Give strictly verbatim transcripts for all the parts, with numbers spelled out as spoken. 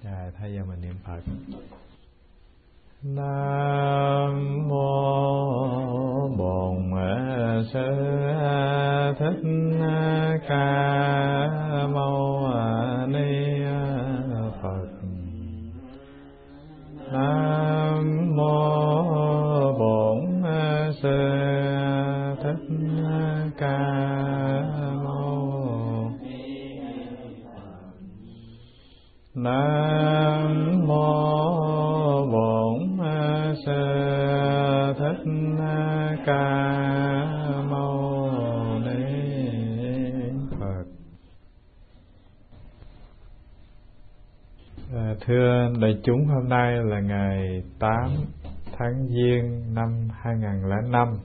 À, thay giờ mình niệm Phật. Nam mô Bổn Sư Thích Ca Mâu Ni Phật. Nam mô Bổn Sư Thích Ca Mâu. Nam mô Bổn Sư Thích Ca Mâu Ni Phật. À, thưa đại chúng, hôm nay là ngày tám tháng Giêng năm hai nghìn không trăm lẻ năm.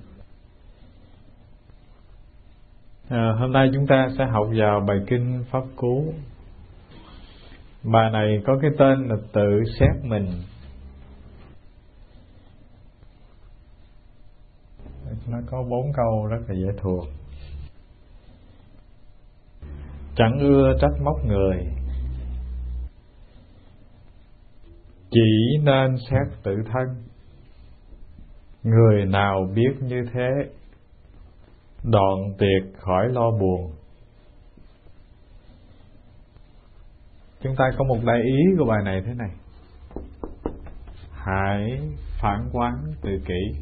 À, hôm nay chúng ta sẽ học vào bài kinh Pháp Cú. Bài này có cái tên là tự xét mình. Nó có bốn câu rất là dễ thuộc. Chẳng ưa trách móc người, chỉ nên xét tự thân. Người nào biết như thế, đoạn tuyệt khỏi lo buồn. Chúng ta có một đại ý của bài này thế này: hãy phản quán tự kỷ.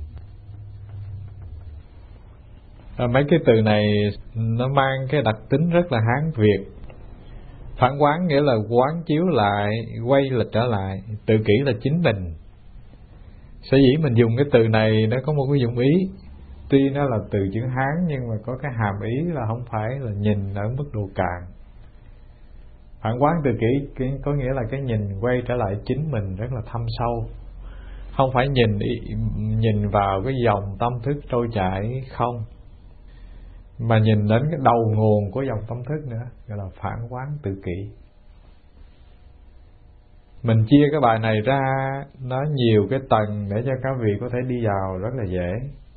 À, mấy cái từ này nó mang cái đặc tính rất là Hán Việt. Phản quán nghĩa là quán chiếu lại, quay lịch trở lại. Tự kỷ là chính mình. Sở dĩ mình dùng cái từ này nó có một cái dụng ý. Tuy nó là từ chữ Hán nhưng mà có cái hàm ý là không phải là nhìn ở mức độ cạn. Phản quán tự kỷ có nghĩa là cái nhìn quay trở lại chính mình rất là thâm sâu. Không phải nhìn nhìn vào cái dòng tâm thức trôi chảy không, mà nhìn đến cái đầu nguồn của dòng tâm thức nữa, gọi là phản quán tự kỷ. Mình chia cái bài này ra nó nhiều cái tầng để cho các vị có thể đi vào rất là dễ.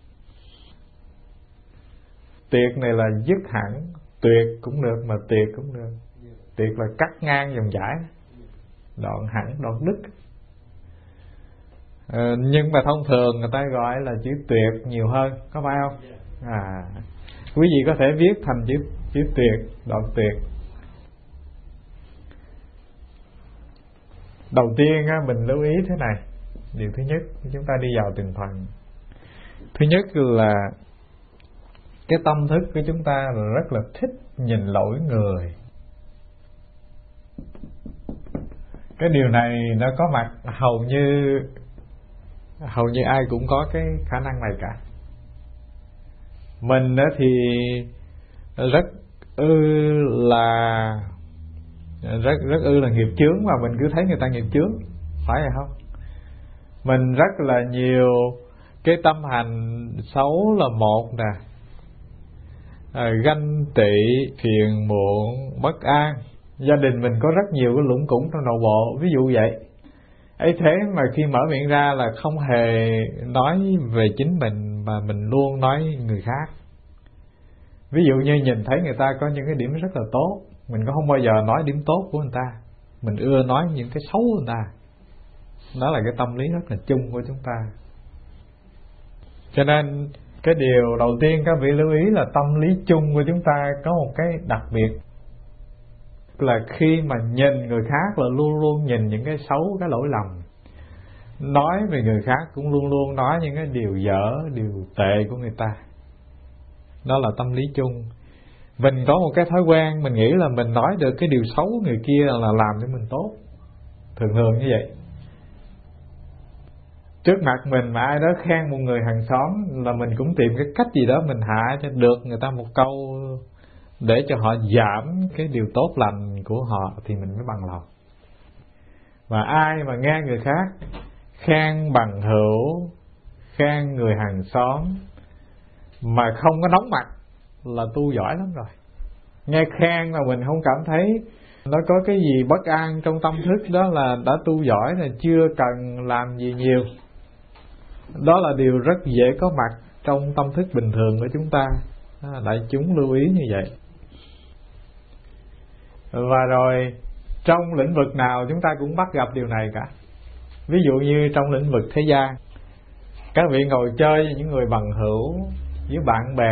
Tuyệt này là dứt hẳn, tuyệt cũng được mà tuyệt cũng được. Tuyệt là cắt ngang dòng chảy, đoạn hẳn, đoạn đứt. À, nhưng mà thông thường người ta gọi là chữ tuyệt nhiều hơn, có phải không? À, quý vị có thể viết thành chữ chữ tuyệt, đoạn tuyệt. Đầu tiên á, mình lưu ý thế này. Điều thứ nhất, chúng ta đi vào từng phần. Thứ nhất là cái tâm thức của chúng ta là rất là thích nhìn lỗi người. Cái điều này nó có mặt hầu như hầu như ai cũng có cái khả năng này cả. Mình thì rất ư là rất rất ư là nghiệp chướng, mà mình cứ thấy người ta nghiệp chướng, phải hay không? Mình rất là nhiều cái tâm hành xấu là một nè, à, ganh tị, phiền muộn, bất an. Gia đình mình có rất nhiều cái lũng củng trong nội bộ, ví dụ vậy. Ấy thế mà khi mở miệng ra là không hề nói về chính mình, mà mình luôn nói người khác. Ví dụ như nhìn thấy người ta có những cái điểm rất là tốt, mình cũng không bao giờ nói điểm tốt của người ta, mình ưa nói những cái xấu của người ta. Đó là cái tâm lý rất là chung của chúng ta. Cho nên cái điều đầu tiên các vị lưu ý là tâm lý chung của chúng ta có một cái đặc biệt, là khi mà nhìn người khác là luôn luôn nhìn những cái xấu, cái lỗi lầm. Nói về người khác cũng luôn luôn nói những cái điều dở, điều tệ của người ta. Đó là tâm lý chung. Mình có một cái thói quen, mình nghĩ là mình nói được cái điều xấu của người kia là làm cho mình tốt. Thường thường như vậy. Trước mặt mình mà ai đó khen một người hàng xóm là mình cũng tìm cái cách gì đó mình hạ cho được người ta một câu, để cho họ giảm cái điều tốt lành của họ thì mình mới bằng lòng. Và ai mà nghe người khác khen bằng hữu, khen người hàng xóm mà không có nóng mặt là tu giỏi lắm rồi. Nghe khen mà mình không cảm thấy nó có cái gì bất an trong tâm thức, đó là đã tu giỏi, là chưa cần làm gì nhiều. Đó là điều rất dễ có mặt trong tâm thức bình thường của chúng ta. Đại chúng lưu ý như vậy. Và rồi trong lĩnh vực nào chúng ta cũng bắt gặp điều này cả. Ví dụ như trong lĩnh vực thế gian, các vị ngồi chơi với những người bằng hữu, với bạn bè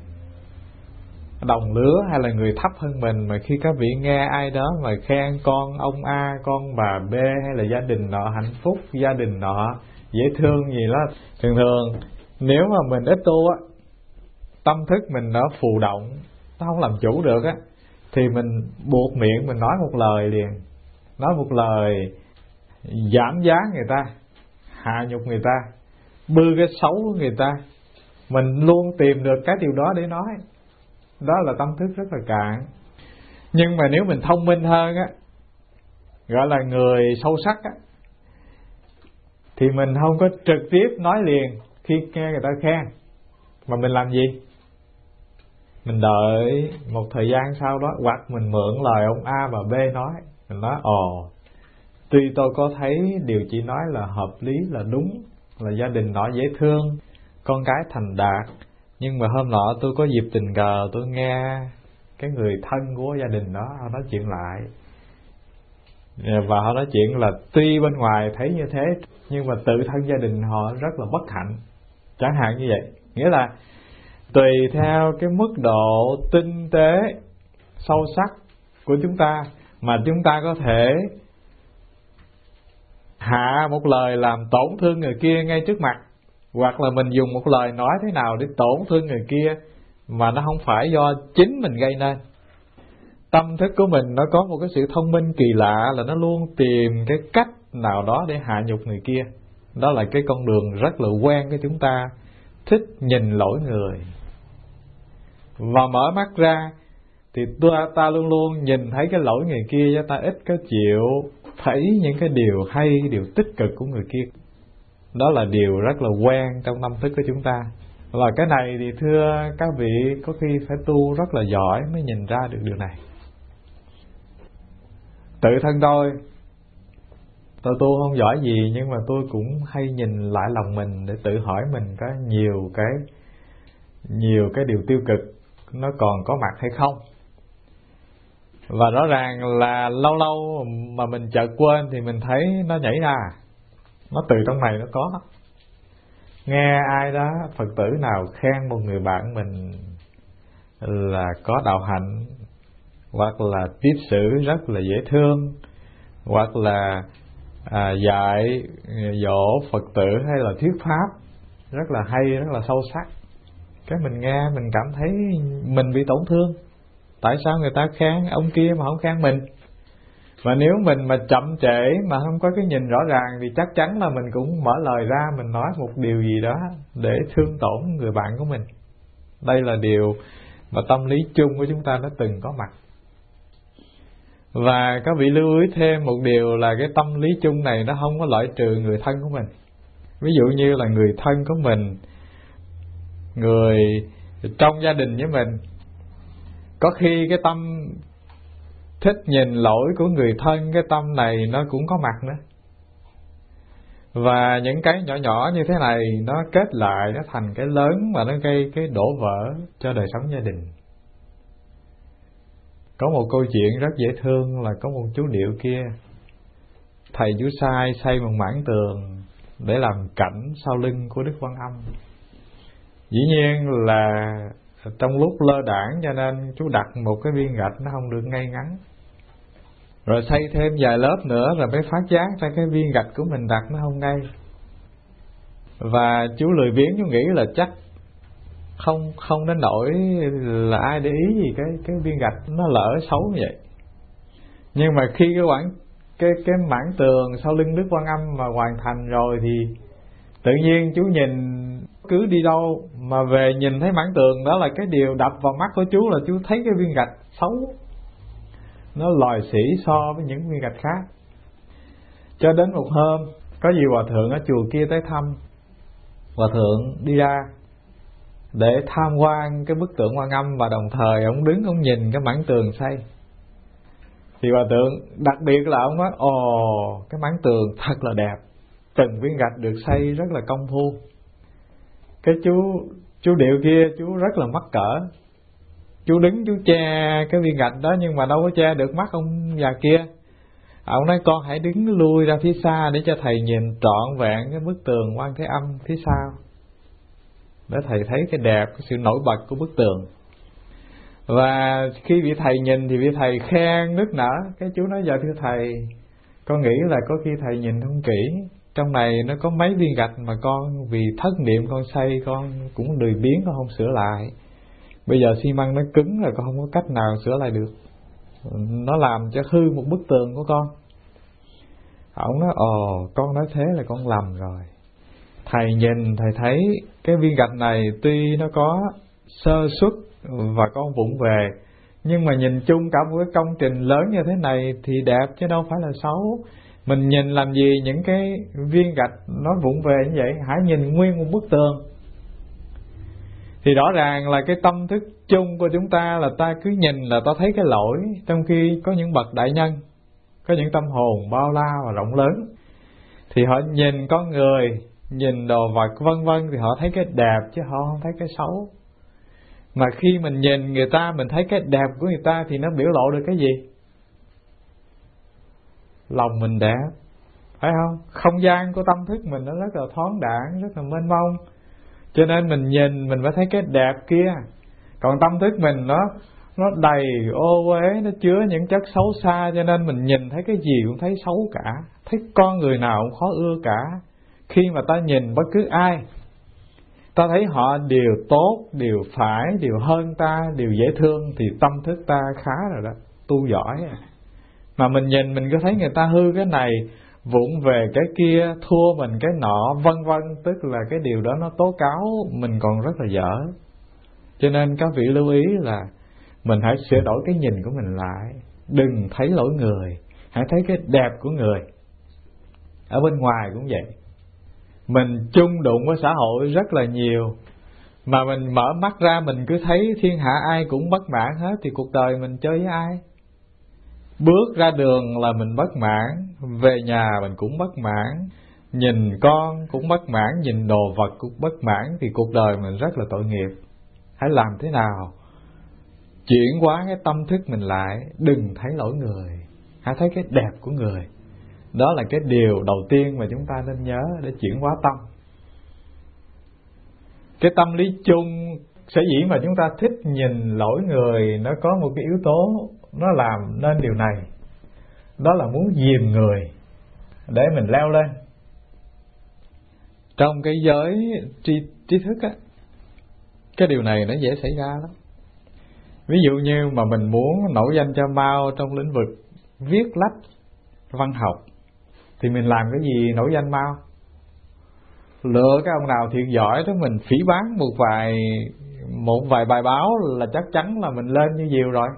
đồng lứa hay là người thấp hơn mình, mà khi các vị nghe ai đó mà khen con ông A, con bà B, hay là gia đình nọ hạnh phúc, gia đình nọ dễ thương gì đó, thường thường nếu mà mình ít tu á, tâm thức mình nó phù động, nó không làm chủ được á, thì mình buộc miệng mình nói một lời liền, nói một lời giảm giá người ta, hạ nhục người ta, bư cái xấu của người ta. Mình luôn tìm được cái điều đó để nói. Đó là tâm thức rất là cạn. Nhưng mà nếu mình thông minh hơn á, gọi là người sâu sắc á, thì mình không có trực tiếp nói liền khi nghe người ta khen, mà mình làm gì? Mình đợi một thời gian sau đó, hoặc mình mượn lời ông A và B nói. Mình nói ồ, tuy tôi có thấy điều chị nói là hợp lý, là đúng, là gia đình nọ dễ thương, con cái thành đạt, nhưng mà hôm nọ tôi có dịp tình cờ tôi nghe cái người thân của gia đình đó họ nói chuyện lại, và họ nói chuyện là tuy bên ngoài thấy như thế, nhưng mà tự thân gia đình họ rất là bất hạnh, chẳng hạn như vậy. Nghĩa là tùy theo cái mức độ tinh tế sâu sắc của chúng ta mà chúng ta có thể hạ một lời làm tổn thương người kia ngay trước mặt, hoặc là mình dùng một lời nói thế nào để tổn thương người kia mà nó không phải do chính mình gây nên. Tâm thức của mình nó có một cái sự thông minh kỳ lạ, là nó luôn tìm cái cách nào đó để hạ nhục người kia. Đó là cái con đường rất là quen của chúng ta, thích nhìn lỗi người. Và mở mắt ra thì ta, ta luôn luôn nhìn thấy cái lỗi người kia, cho ta ít có chịu thấy những cái điều hay, điều tích cực của người kia. Đó là điều rất là quen trong tâm thức của chúng ta. Và cái này thì thưa các vị, có khi phải tu rất là giỏi mới nhìn ra được điều này. Tự thân tôi, tôi tu không giỏi gì, nhưng mà tôi cũng hay nhìn lại lòng mình để tự hỏi mình có nhiều cái nhiều cái điều tiêu cực nó còn có mặt hay không. Và rõ ràng là lâu lâu mà mình chợt quên thì mình thấy nó nhảy ra, nó từ trong này nó có. Nghe ai đó, Phật tử nào khen một người bạn mình là có đạo hạnh, hoặc là tiếp xử rất là dễ thương, hoặc là à, dạy dỗ Phật tử hay là thuyết pháp rất là hay, rất là sâu sắc, cái mình nghe mình cảm thấy mình bị tổn thương. Tại sao người ta khen ông kia mà không khen mình? Và nếu mình mà chậm trễ mà không có cái nhìn rõ ràng thì chắc chắn là mình cũng mở lời ra, mình nói một điều gì đó để thương tổn người bạn của mình. Đây là điều mà tâm lý chung của chúng ta nó từng có mặt. Và các vị lưu ý thêm một điều là cái tâm lý chung này nó không có loại trừ người thân của mình. Ví dụ như là người thân của mình, người trong gia đình với mình, có khi cái tâm thích nhìn lỗi của người thân, cái tâm này nó cũng có mặt nữa. Và những cái nhỏ nhỏ như thế này nó kết lại, nó thành cái lớn và nó gây cái đổ vỡ cho đời sống gia đình. Có một câu chuyện rất dễ thương là có một chú điệu kia, thầy chú sai xây một mảng tường để làm cảnh sau lưng của Đức Quan Âm. Dĩ nhiên là trong lúc lơ đãng cho nên chú đặt một cái viên gạch nó không được ngay ngắn, rồi xây thêm vài lớp nữa rồi mới phát giác ra cái viên gạch của mình đặt nó không ngay. Và chú lười biếng, chú nghĩ là chắc không không đến nỗi là ai để ý gì cái cái viên gạch nó lỡ xấu như vậy. Nhưng mà khi cái quảng cái cái mảng tường sau lưng Đức Quan Âm mà hoàn thành rồi thì tự nhiên chú nhìn, cứ đi đâu mà về nhìn thấy mảng tường đó là cái điều đập vào mắt của chú, là chú thấy cái viên gạch xấu, nó lòi xỉ so với những viên gạch khác. Cho đến một hôm có vị hòa thượng ở chùa kia tới thăm. Hòa thượng đi ra để tham quan cái bức tượng Quan Âm, và đồng thời ông đứng ông nhìn cái mảng tường xây. Thì hòa thượng đặc biệt là ông nói ồ, cái mảng tường thật là đẹp, từng viên gạch được xây rất là công phu. Cái chú chú điệu kia chú rất là mắc cỡ, chú đứng chú che cái viên gạch đó nhưng mà đâu có che được mắt ông già kia. Ông nói con hãy đứng lui ra phía xa để cho thầy nhìn trọn vẹn cái bức tường Quan Thế Âm phía sau, để thầy thấy cái đẹp, cái sự nổi bật của bức tường. Và khi vị thầy nhìn thì vị thầy khen nức nở. Cái chú nói giờ thưa thầy, con nghĩ là có khi thầy nhìn không kỹ, trong này nó có mấy viên gạch mà con vì thất niệm con xây, con cũng lười biếng, con không sửa lại. Bây giờ xi măng nó cứng rồi, con không có cách nào sửa lại được, nó làm cho hư một bức tường của con. Ông nói ồ, con nói thế là con lầm rồi. Thầy nhìn, thầy thấy cái viên gạch này tuy nó có sơ suất và con vụng về, nhưng mà nhìn chung cả một cái công trình lớn như thế này thì đẹp chứ đâu phải là xấu. Mình nhìn làm gì những cái viên gạch nó vụng về như vậy, hãy nhìn nguyên một bức tường. Thì rõ ràng là cái tâm thức chung của chúng ta là ta cứ nhìn là ta thấy cái lỗi, trong khi có những bậc đại nhân, có những tâm hồn bao la và rộng lớn, thì họ nhìn con người, nhìn đồ vật vân vân thì họ thấy cái đẹp chứ họ không thấy cái xấu. Mà khi mình nhìn người ta, mình thấy cái đẹp của người ta thì nó biểu lộ được cái gì? Lòng mình đẹp, phải không? Không gian của tâm thức mình nó rất là thoáng đãng, rất là mênh mông, cho nên mình nhìn mình phải thấy cái đẹp kia. Còn tâm thức mình nó nó đầy ô uế, nó chứa những chất xấu xa, cho nên mình nhìn thấy cái gì cũng thấy xấu cả, thấy con người nào cũng khó ưa cả. Khi mà ta nhìn bất cứ ai, ta thấy họ đều tốt, đều phải, đều hơn ta, đều dễ thương, thì tâm thức ta khá rồi đó, tu giỏi. Mà mình nhìn mình cứ thấy người ta hư cái này, vụng về cái kia, thua mình cái nọ, vân vân, tức là cái điều đó nó tố cáo mình còn rất là dở. Cho nên các vị lưu ý là mình hãy sửa đổi cái nhìn của mình lại, đừng thấy lỗi người, hãy thấy cái đẹp của người. Ở bên ngoài cũng vậy, mình chung đụng với xã hội rất là nhiều, mà mình mở mắt ra mình cứ thấy thiên hạ ai cũng bất mãn hết, thì cuộc đời mình chơi với ai? Bước ra đường là mình bất mãn, về nhà mình cũng bất mãn, nhìn con cũng bất mãn, nhìn đồ vật cũng bất mãn, thì cuộc đời mình rất là tội nghiệp. Hãy làm thế nào chuyển hóa cái tâm thức mình lại, đừng thấy lỗi người, hãy thấy cái đẹp của người. Đó là cái điều đầu tiên mà chúng ta nên nhớ để chuyển hóa tâm. Cái tâm lý chung sở dĩ mà chúng ta thích nhìn lỗi người, nó có một cái yếu tố nó làm nên điều này, đó là muốn dìm người để mình leo lên. Trong cái giới tri, trí thức á, cái điều này nó dễ xảy ra lắm. Ví dụ như mà mình muốn nổi danh cho mau trong lĩnh vực viết lách văn học, thì mình làm cái gì nổi danh mau? Lựa cái ông nào thiệt giỏi đó mình phỉ báng một vài một vài bài báo là chắc chắn là mình lên như diều rồi.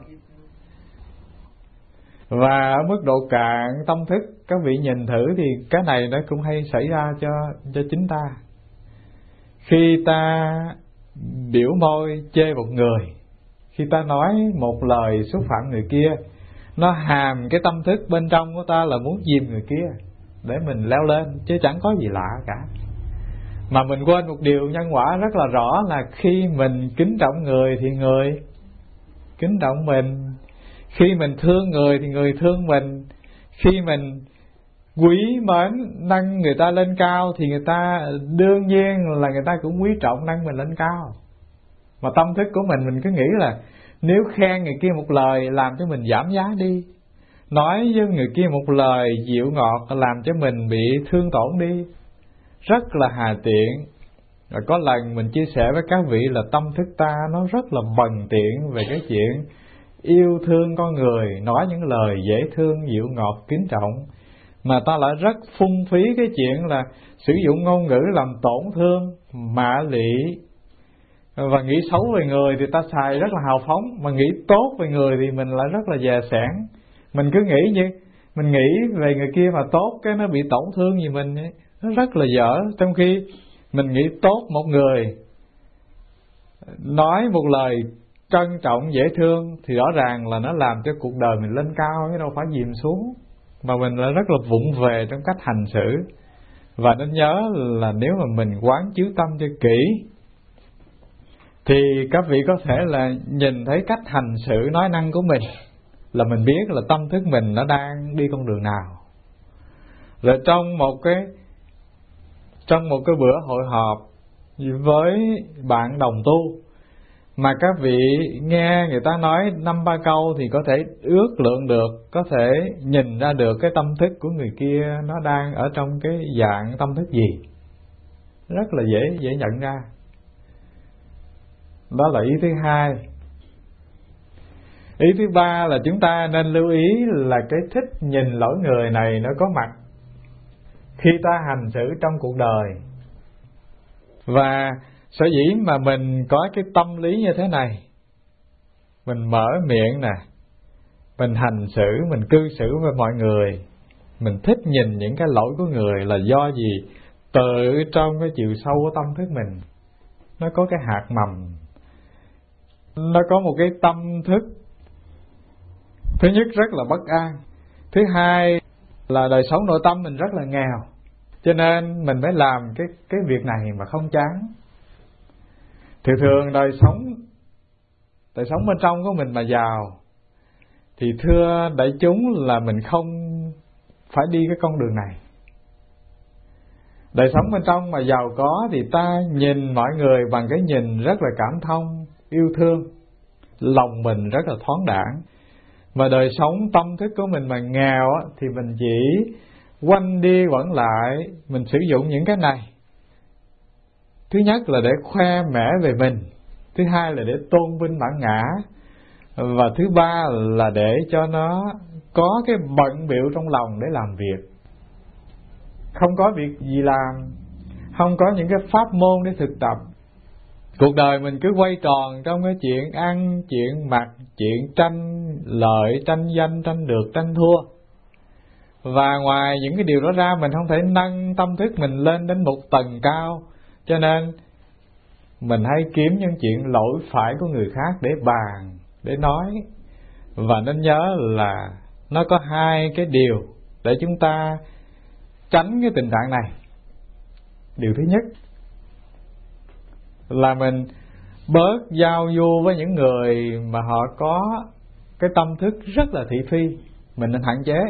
Và ở mức độ cạn tâm thức, các vị nhìn thử thì cái này nó cũng hay xảy ra cho cho chính ta. Khi ta biểu môi chê một người, khi ta nói một lời xúc phạm người kia, nó hàm cái tâm thức bên trong của ta là muốn dìm người kia để mình leo lên, chứ chẳng có gì lạ cả. Mà mình quên một điều nhân quả rất là rõ, là khi mình kính trọng người thì người kính trọng mình, khi mình thương người thì người thương mình, khi mình quý mến nâng người ta lên cao thì người ta đương nhiên là người ta cũng quý trọng nâng mình lên cao. Mà tâm thức của mình mình cứ nghĩ là nếu khen người kia một lời làm cho mình giảm giá đi, nói với người kia một lời dịu ngọt làm cho mình bị thương tổn đi, rất là hà tiện. Và có lần mình chia sẻ với các vị là tâm thức ta nó rất là bần tiện về cái chuyện yêu thương con người, nói những lời dễ thương, dịu ngọt, kính trọng, mà ta lại rất phung phí cái chuyện là sử dụng ngôn ngữ làm tổn thương, mạ lị, và nghĩ xấu về người thì ta xài rất là hào phóng, mà nghĩ tốt về người thì mình lại rất là dè sẻn. Mình cứ nghĩ như mình nghĩ về người kia mà tốt, cái nó bị tổn thương gì mình ấy. Nó rất là dở. Trong khi mình nghĩ tốt một người, nói một lời trân trọng, dễ thương, thì rõ ràng là nó làm cho cuộc đời mình lên cao, chứ đâu phải dìm xuống. Mà mình là rất là vụng về trong cách hành xử. Và nên nhớ là nếu mà mình quán chiếu tâm cho kỹ, thì các vị có thể là nhìn thấy cách hành xử nói năng của mình, là mình biết là tâm thức mình nó đang đi con đường nào. Rồi trong một cái trong một cái bữa hội họp với bạn đồng tu mà các vị nghe người ta nói năm ba câu thì có thể ước lượng được, có thể nhìn ra được cái tâm thức của người kia nó đang ở trong cái dạng tâm thức gì, rất là dễ dễ nhận ra. Đó là ý thứ hai. Ý thứ ba là chúng ta nên lưu ý là cái thích nhìn lỗi người này nó có mặt khi ta hành xử trong cuộc đời. Và sở dĩ mà mình có cái tâm lý như thế này, mình mở miệng nè, mình hành xử, mình cư xử với mọi người, mình thích nhìn những cái lỗi của người là do gì? Từ trong cái chiều sâu của tâm thức mình nó có cái hạt mầm, nó có một cái tâm thức thứ nhất rất là bất an, thứ hai là đời sống nội tâm mình rất là nghèo, cho nên mình mới làm cái cái việc này mà không chán. Thường thường đời sống đời sống bên trong của mình mà giàu thì thưa đại chúng là mình không phải đi cái con đường này. Đời sống bên trong mà giàu có thì ta nhìn mọi người bằng cái nhìn rất là cảm thông, yêu thương, lòng mình rất là thoáng đãng. Mà đời sống tâm thức của mình mà nghèo thì mình chỉ quanh đi quẩn lại, mình sử dụng những cái này. Thứ nhất là để khoe mẽ về mình, thứ hai là để tôn vinh bản ngã, và thứ ba là để cho nó có cái bận bịu trong lòng để làm việc. Không có việc gì làm, không có những cái pháp môn để thực tập. Cuộc đời mình cứ quay tròn trong cái chuyện ăn, chuyện mặc, chuyện tranh lợi, tranh danh, tranh được, tranh thua. Và ngoài những cái điều đó ra, mình không thể nâng tâm thức mình lên đến một tầng cao. Cho nên mình hay kiếm những chuyện lỗi phải của người khác để bàn, để nói. Và nên nhớ là nó có hai cái điều để chúng ta tránh cái tình trạng này. Điều thứ nhất là mình bớt giao du với những người mà họ có cái tâm thức rất là thị phi. Mình nên hạn chế.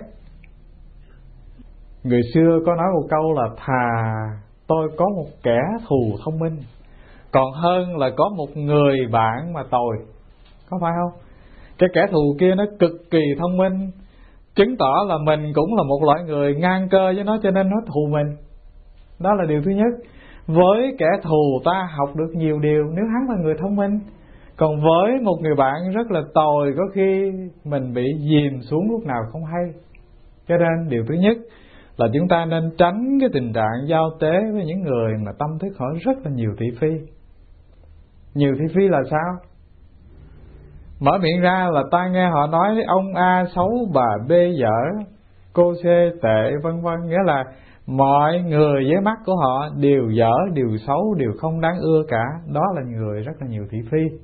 Người xưa có nói một câu là thà tôi có một kẻ thù thông minh còn hơn là có một người bạn mà tồi. Có phải không? Cái kẻ thù kia nó cực kỳ thông minh, chứng tỏ là mình cũng là một loại người ngang cơ với nó, cho nên nó thù mình. Đó là điều thứ nhất. Với kẻ thù ta học được nhiều điều nếu hắn là người thông minh. Còn với một người bạn rất là tồi, có khi mình bị dìm xuống lúc nào không hay. Cho nên điều thứ nhất là chúng ta nên tránh cái tình trạng giao tế với những người mà tâm thức họ rất là nhiều thị phi. Nhiều thị phi là sao? Mở miệng ra là ta nghe họ nói ông A xấu, bà B dở, cô C tệ, vân vân. Nghĩa là mọi người với mắt của họ đều dở, đều xấu, đều không đáng ưa cả. Đó là người rất là nhiều thị phi.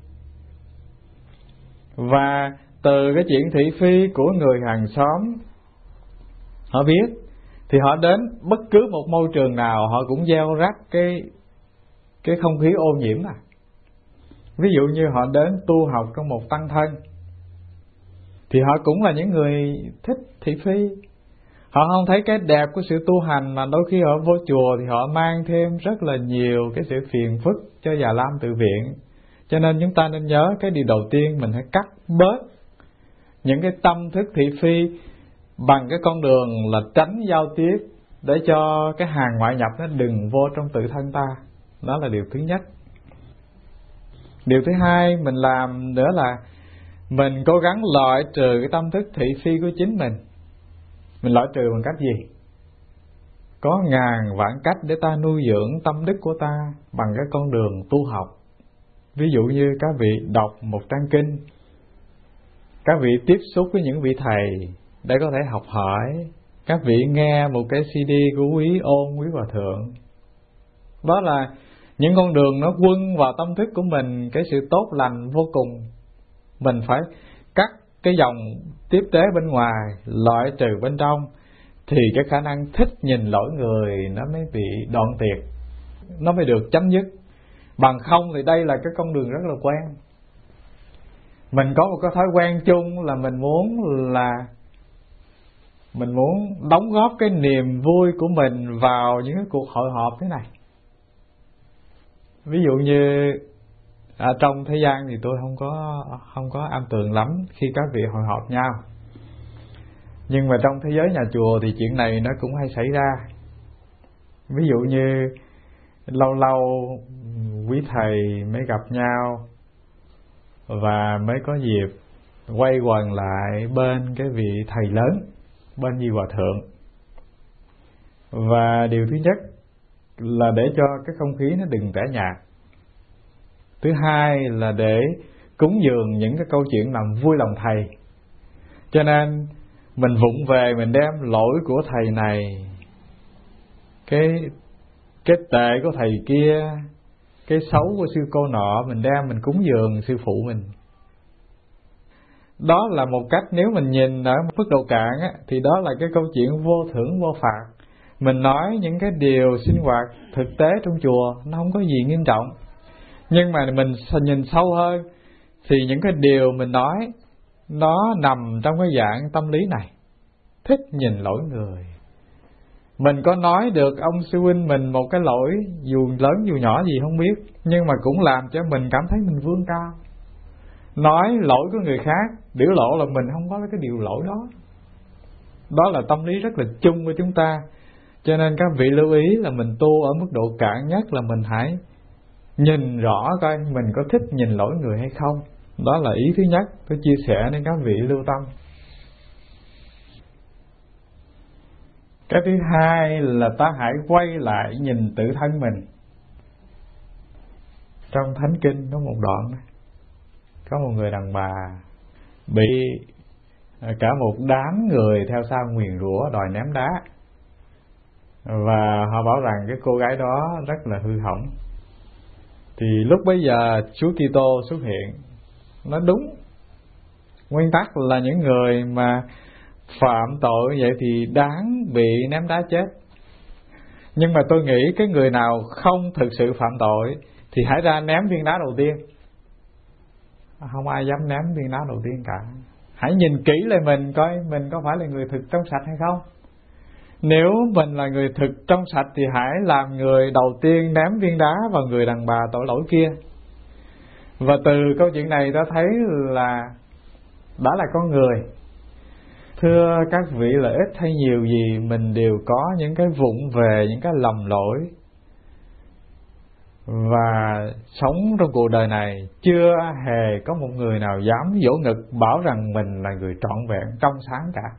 Và từ cái chuyện thị phi của người hàng xóm họ biết, thì họ đến bất cứ một môi trường nào họ cũng gieo rắc cái cái không khí ô nhiễm à. Ví dụ như họ đến tu học trong một tăng thân thì họ cũng là những người thích thị phi. Họ không thấy cái đẹp của sự tu hành, mà đôi khi họ vô chùa thì họ mang thêm rất là nhiều cái sự phiền phức cho Già Lam Tự Viện. Cho nên chúng ta nên nhớ cái điều đầu tiên, mình hãy cắt bớt những cái tâm thức thị phi bằng cái con đường là tránh giao tiếp, để cho cái hàng ngoại nhập nó đừng vô trong tự thân ta. Đó là điều thứ nhất. Điều thứ hai mình làm nữa là mình cố gắng loại trừ cái tâm thức thị phi của chính mình. Mình loại trừ bằng cách gì? Có ngàn vạn cách để ta nuôi dưỡng tâm đức của ta bằng cái con đường tu học. Ví dụ như các vị đọc một trang kinh, các vị tiếp xúc với những vị thầy để có thể học hỏi, các vị nghe một cái xê đê của quý Ôn, quý Hòa Thượng. Đó là những con đường nó quân vào tâm thức của mình cái sự tốt lành vô cùng. Mình phải cắt cái dòng tiếp tế bên ngoài, loại trừ bên trong, thì cái khả năng thích nhìn lỗi người nó mới bị đoạn tuyệt, nó mới được chấm dứt. Bằng không thì đây là cái con đường rất là quen. Mình có một cái thói quen chung là mình muốn là mình muốn đóng góp cái niềm vui của mình vào những cái cuộc hội họp thế này. Ví dụ như ở trong thế gian thì tôi không có không có am tường lắm khi các vị hội họp nhau, nhưng mà trong thế giới nhà chùa thì chuyện này nó cũng hay xảy ra. Ví dụ như lâu lâu quý thầy mới gặp nhau và mới có dịp quay quần lại bên cái vị thầy lớn, bên vị hòa thượng. Và điều thứ nhất là để cho cái không khí nó đừng tẻ nhạt. Thứ hai là để cúng dường những cái câu chuyện làm vui lòng thầy. Cho nên mình vụng về mình đem lỗi của thầy này, cái cái tệ của thầy kia, cái xấu của sư cô nọ, mình đem mình cúng dường sư phụ mình. Đó là một cách, nếu mình nhìn ở mức độ cạn á, thì đó là cái câu chuyện vô thưởng vô phạt. Mình nói những cái điều sinh hoạt thực tế trong chùa nó không có gì nghiêm trọng, nhưng mà mình nhìn sâu hơn thì những cái điều mình nói nó nằm trong cái dạng tâm lý này, thích nhìn lỗi người. Mình có nói được ông sư huynh mình một cái lỗi dù lớn dù nhỏ gì không biết, nhưng mà cũng làm cho mình cảm thấy mình vươn cao. Nói lỗi của người khác, biểu lộ là mình không có cái điều lỗi đó. Đó là tâm lý rất là chung của chúng ta. Cho nên các vị lưu ý là mình tu ở mức độ cạn nhất là mình hãy nhìn rõ coi mình có thích nhìn lỗi người hay không. Đó là ý thứ nhất tôi chia sẻ đến các vị lưu tâm. Cái thứ hai là ta hãy quay lại nhìn tự thân mình. Trong Thánh Kinh có một đoạn, có một người đàn bà bị cả một đám người theo sau nguyền rủa đòi ném đá, và họ bảo rằng cái cô gái đó rất là hư hỏng. Thì lúc bấy giờ Chúa Kitô xuất hiện. Nó đúng, nguyên tắc là những người mà phạm tội vậy thì đáng bị ném đá chết. Nhưng mà tôi nghĩ cái người nào không thực sự phạm tội thì hãy ra ném viên đá đầu tiên. Không ai dám ném viên đá đầu tiên cả. Hãy nhìn kỹ lại mình coi mình có phải là người thực trong sạch hay không. Nếu mình là người thực trong sạch thì hãy làm người đầu tiên ném viên đá vào người đàn bà tội lỗi kia. Và từ câu chuyện này ta thấy là đã là con người. Thưa các vị, là ít hay nhiều gì mình đều có những cái vụng về, những cái lầm lỗi. Và sống trong cuộc đời này chưa hề có một người nào dám vỗ ngực bảo rằng mình là người trọn vẹn trong sáng cả.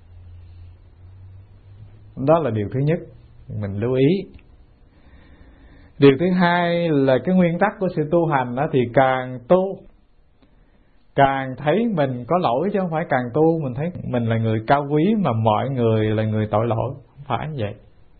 Đó là điều thứ nhất mình lưu ý. Điều thứ hai là cái nguyên tắc của sự tu hành đó, thì càng tu càng thấy mình có lỗi, chứ không phải càng tu mình thấy mình là người cao quý mà mọi người là người tội lỗi. Không phải như vậy.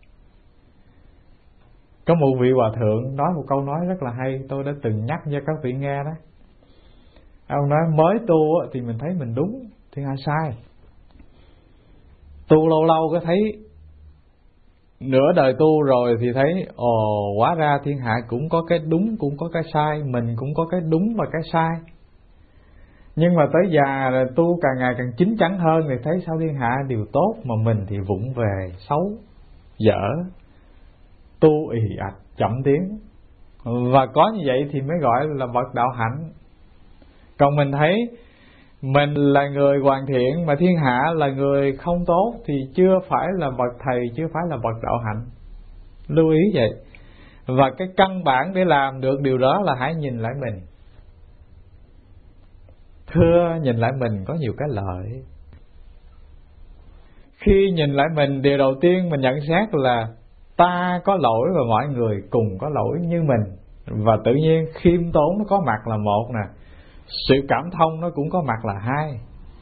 Có một vị hòa thượng nói một câu nói rất là hay, tôi đã từng nhắc cho các vị nghe đó. Ông nói mới tu thì mình thấy mình đúng, thì ai sai. Tu lâu lâu có thấy nửa đời tu rồi thì thấy ồ, hóa ra thiên hạ cũng có cái đúng cũng có cái sai, mình cũng có cái đúng và cái sai. Nhưng mà tới già rồi tu càng ngày càng chín chắn hơn thì thấy sao thiên hạ đều tốt mà mình thì vụng về, xấu, dở, tu ì ạch, chậm tiến. Và có như vậy thì mới gọi là bậc đạo hạnh. Còn mình thấy mình là người hoàn thiện mà thiên hạ là người không tốt thì chưa phải là bậc thầy, chưa phải là bậc đạo hạnh. Lưu ý vậy. Và cái căn bản để làm được điều đó là hãy nhìn lại mình. Thưa, nhìn lại mình có nhiều cái lợi. Khi nhìn lại mình, điều đầu tiên mình nhận xét là ta có lỗi và mọi người cùng có lỗi như mình. Và tự nhiên khiêm tốn nó có mặt là một nè, sự cảm thông nó cũng có mặt là hai.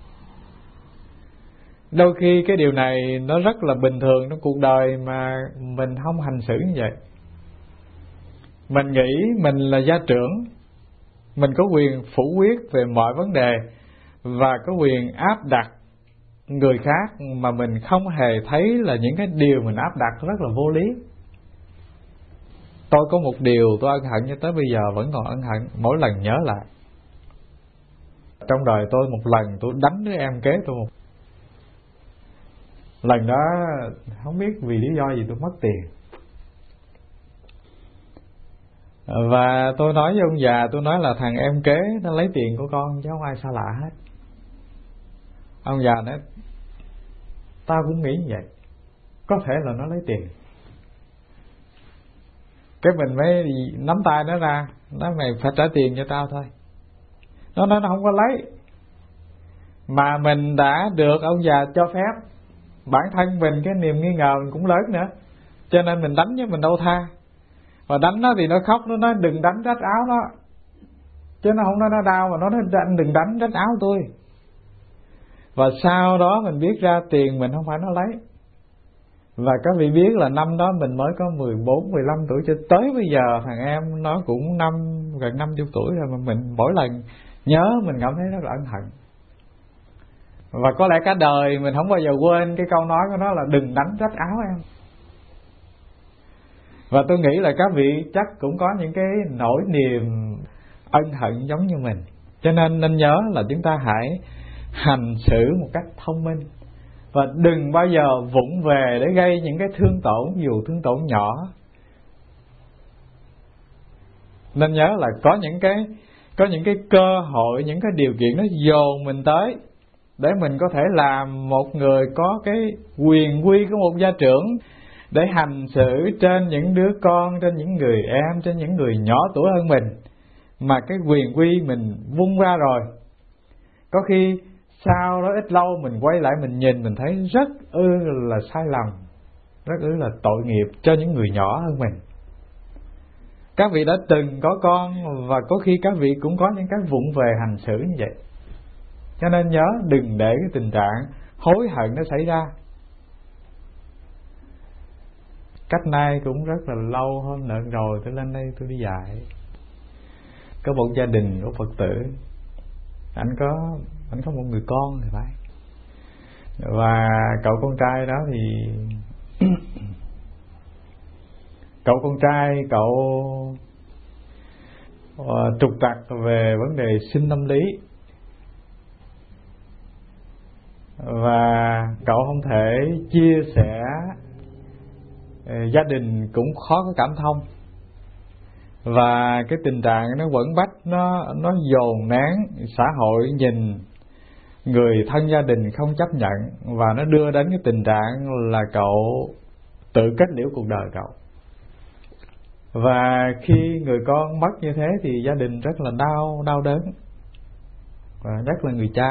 Đôi khi cái điều này nó rất là bình thường trong cuộc đời mà mình không hành xử như vậy. Mình nghĩ mình là gia trưởng, mình có quyền phủ quyết về mọi vấn đề và có quyền áp đặt người khác, mà mình không hề thấy là những cái điều mình áp đặt rất là vô lý. Tôi có một điều tôi ân hận cho tới bây giờ vẫn còn ân hận mỗi lần nhớ lại. Trong đời tôi một lần tôi đánh đứa em kế tôi một lần đó, không biết vì lý do gì tôi mất tiền. Và tôi nói với ông già, tôi nói là thằng em kế nó lấy tiền của con chứ không ai xa lạ hết. Ông già nói tao cũng nghĩ như vậy, có thể là nó lấy tiền. Cái mình mới nắm tay nó ra, nói mày phải trả tiền cho tao thôi. Nó nói nó không có lấy, mà mình đã được ông già cho phép. Bản thân mình cái niềm nghi ngờ mình cũng lớn nữa, cho nên mình đánh chứ mình đâu tha. Và đánh nó thì nó khóc, nó nói đừng đánh rách áo nó, chứ nó không nói nó đau, mà nó nói anh đừng đánh rách áo tôi. Và sau đó mình biết ra tiền mình không phải nó lấy. Và các vị biết là năm đó mình mới có mười bốn, mười lăm tuổi, cho tới bây giờ thằng em nó cũng năm gần năm mươi tuổi rồi, mà mình mỗi lần nhớ mình cảm thấy rất là ân hận. Và có lẽ cả đời mình không bao giờ quên cái câu nói của nó là đừng đánh rách áo em. Và tôi nghĩ là các vị chắc cũng có những cái nỗi niềm ân hận giống như mình. Cho nên nên nhớ là chúng ta hãy hành xử một cách thông minh, và đừng bao giờ vụng về để gây những cái thương tổn, dù thương tổn nhỏ. Nên nhớ là có những cái có những cái cơ hội, những cái điều kiện nó dồn mình tới để mình có thể làm một người có cái quyền quy của một gia trưởng, để hành xử trên những đứa con, trên những người em, trên những người nhỏ tuổi hơn mình, mà cái quyền quy mình vung ra rồi, có khi sau đó ít lâu mình quay lại mình nhìn mình thấy rất ư là sai lầm, rất ư là tội nghiệp cho những người nhỏ hơn mình. Các vị đã từng có con, và có khi các vị cũng có những cái vụng về hành xử như vậy. Cho nên nhớ đừng để cái tình trạng hối hận nó xảy ra. Cách nay cũng rất là lâu, hôm nữa rồi tôi lên đây tôi đi dạy. Có một gia đình của Phật tử, anh có anh có một người con thì phải, và cậu con trai đó thì cậu con trai cậu uh, trục trặc về vấn đề sinh tâm lý, và cậu không thể chia sẻ, uh, gia đình cũng khó có cảm thông, và cái tình trạng nó quẩn bách, nó nó dồn nén, xã hội nhìn, người thân gia đình không chấp nhận, và nó đưa đến cái tình trạng là cậu tự kết liễu cuộc đời cậu. Và khi người con mất như thế thì gia đình rất là đau đau đớn, và nhất là người cha.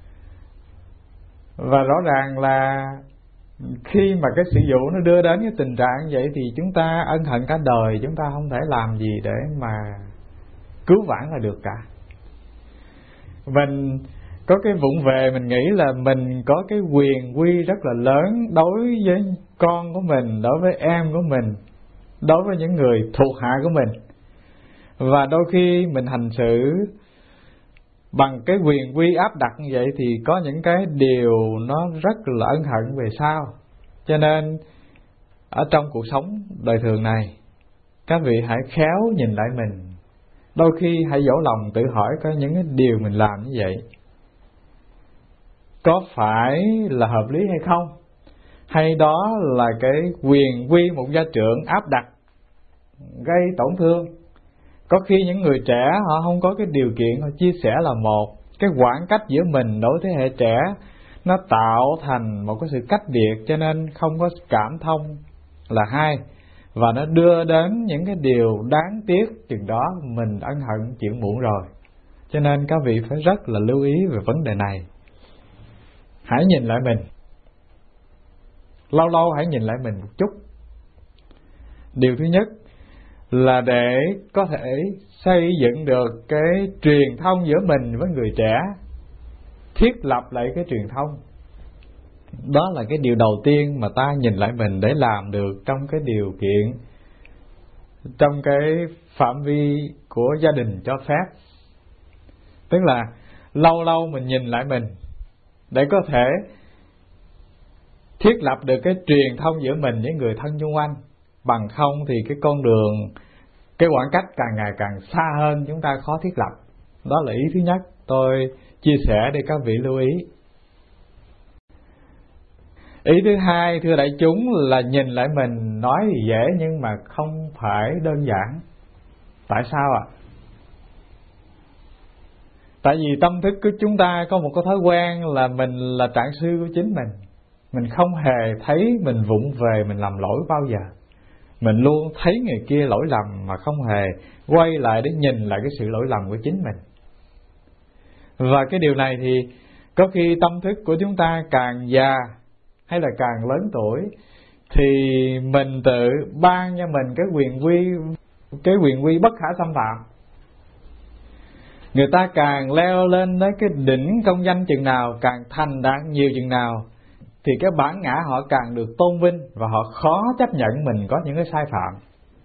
Và rõ ràng là khi mà cái sự vụ nó đưa đến cái tình trạng vậy thì chúng ta ân hận cả đời, chúng ta không thể làm gì để mà cứu vãn là được cả. Mình có cái vụng về, mình nghĩ là mình có cái quyền quy rất là lớn đối với con của mình, đối với em của mình, đối với những người thuộc hạ của mình. Và đôi khi mình hành xử bằng cái quyền quy áp đặt như vậy thì có những cái điều nó rất là ân hận về sau. Cho nên ở trong cuộc sống đời thường này, các vị hãy khéo nhìn lại mình. Đôi khi hãy dỗ lòng tự hỏi có những cái điều mình làm như vậy có phải là hợp lý hay không, hay đó là cái quyền quy một gia trưởng áp đặt gây tổn thương. Có khi những người trẻ họ không có cái điều kiện họ chia sẻ là một, cái khoảng cách giữa mình đối thế hệ trẻ nó tạo thành một cái sự cách biệt, cho nên không có cảm thông là hai, và nó đưa đến những cái điều đáng tiếc, chừng đó mình ân hận chuyện muộn rồi. Cho nên các vị phải rất là lưu ý về vấn đề này. Hãy nhìn lại mình, lâu lâu hãy nhìn lại mình một chút. Điều thứ nhất là để có thể xây dựng được cái truyền thông giữa mình với người trẻ, thiết lập lại cái truyền thông. Đó là cái điều đầu tiên mà ta nhìn lại mình để làm được trong cái điều kiện, trong cái phạm vi của gia đình cho phép. Tức là lâu lâu mình nhìn lại mình để có thể thiết lập được cái truyền thông giữa mình với người thân xung quanh. Bằng không thì cái con đường, cái khoảng cách càng ngày càng xa hơn, chúng ta khó thiết lập. Đó là ý thứ nhất tôi chia sẻ để các vị lưu ý. Ý thứ hai, thưa đại chúng, là nhìn lại mình nói thì dễ nhưng mà không phải đơn giản. Tại sao ạ? À? Tại vì tâm thức của chúng ta có một cái thói quen là mình là trạng sư của chính mình. Mình không hề thấy mình vụng về, mình làm lỗi bao giờ. Mình luôn thấy người kia lỗi lầm mà không hề quay lại để nhìn lại cái sự lỗi lầm của chính mình. Và cái điều này thì có khi tâm thức của chúng ta càng già hay là càng lớn tuổi thì mình tự ban cho mình cái quyền quy cái quyền quy bất khả xâm phạm. Người ta càng leo lên đến cái đỉnh công danh chừng nào, càng thành đạt nhiều chừng nào, thì cái bản ngã họ càng được tôn vinh và họ khó chấp nhận mình có những cái sai phạm.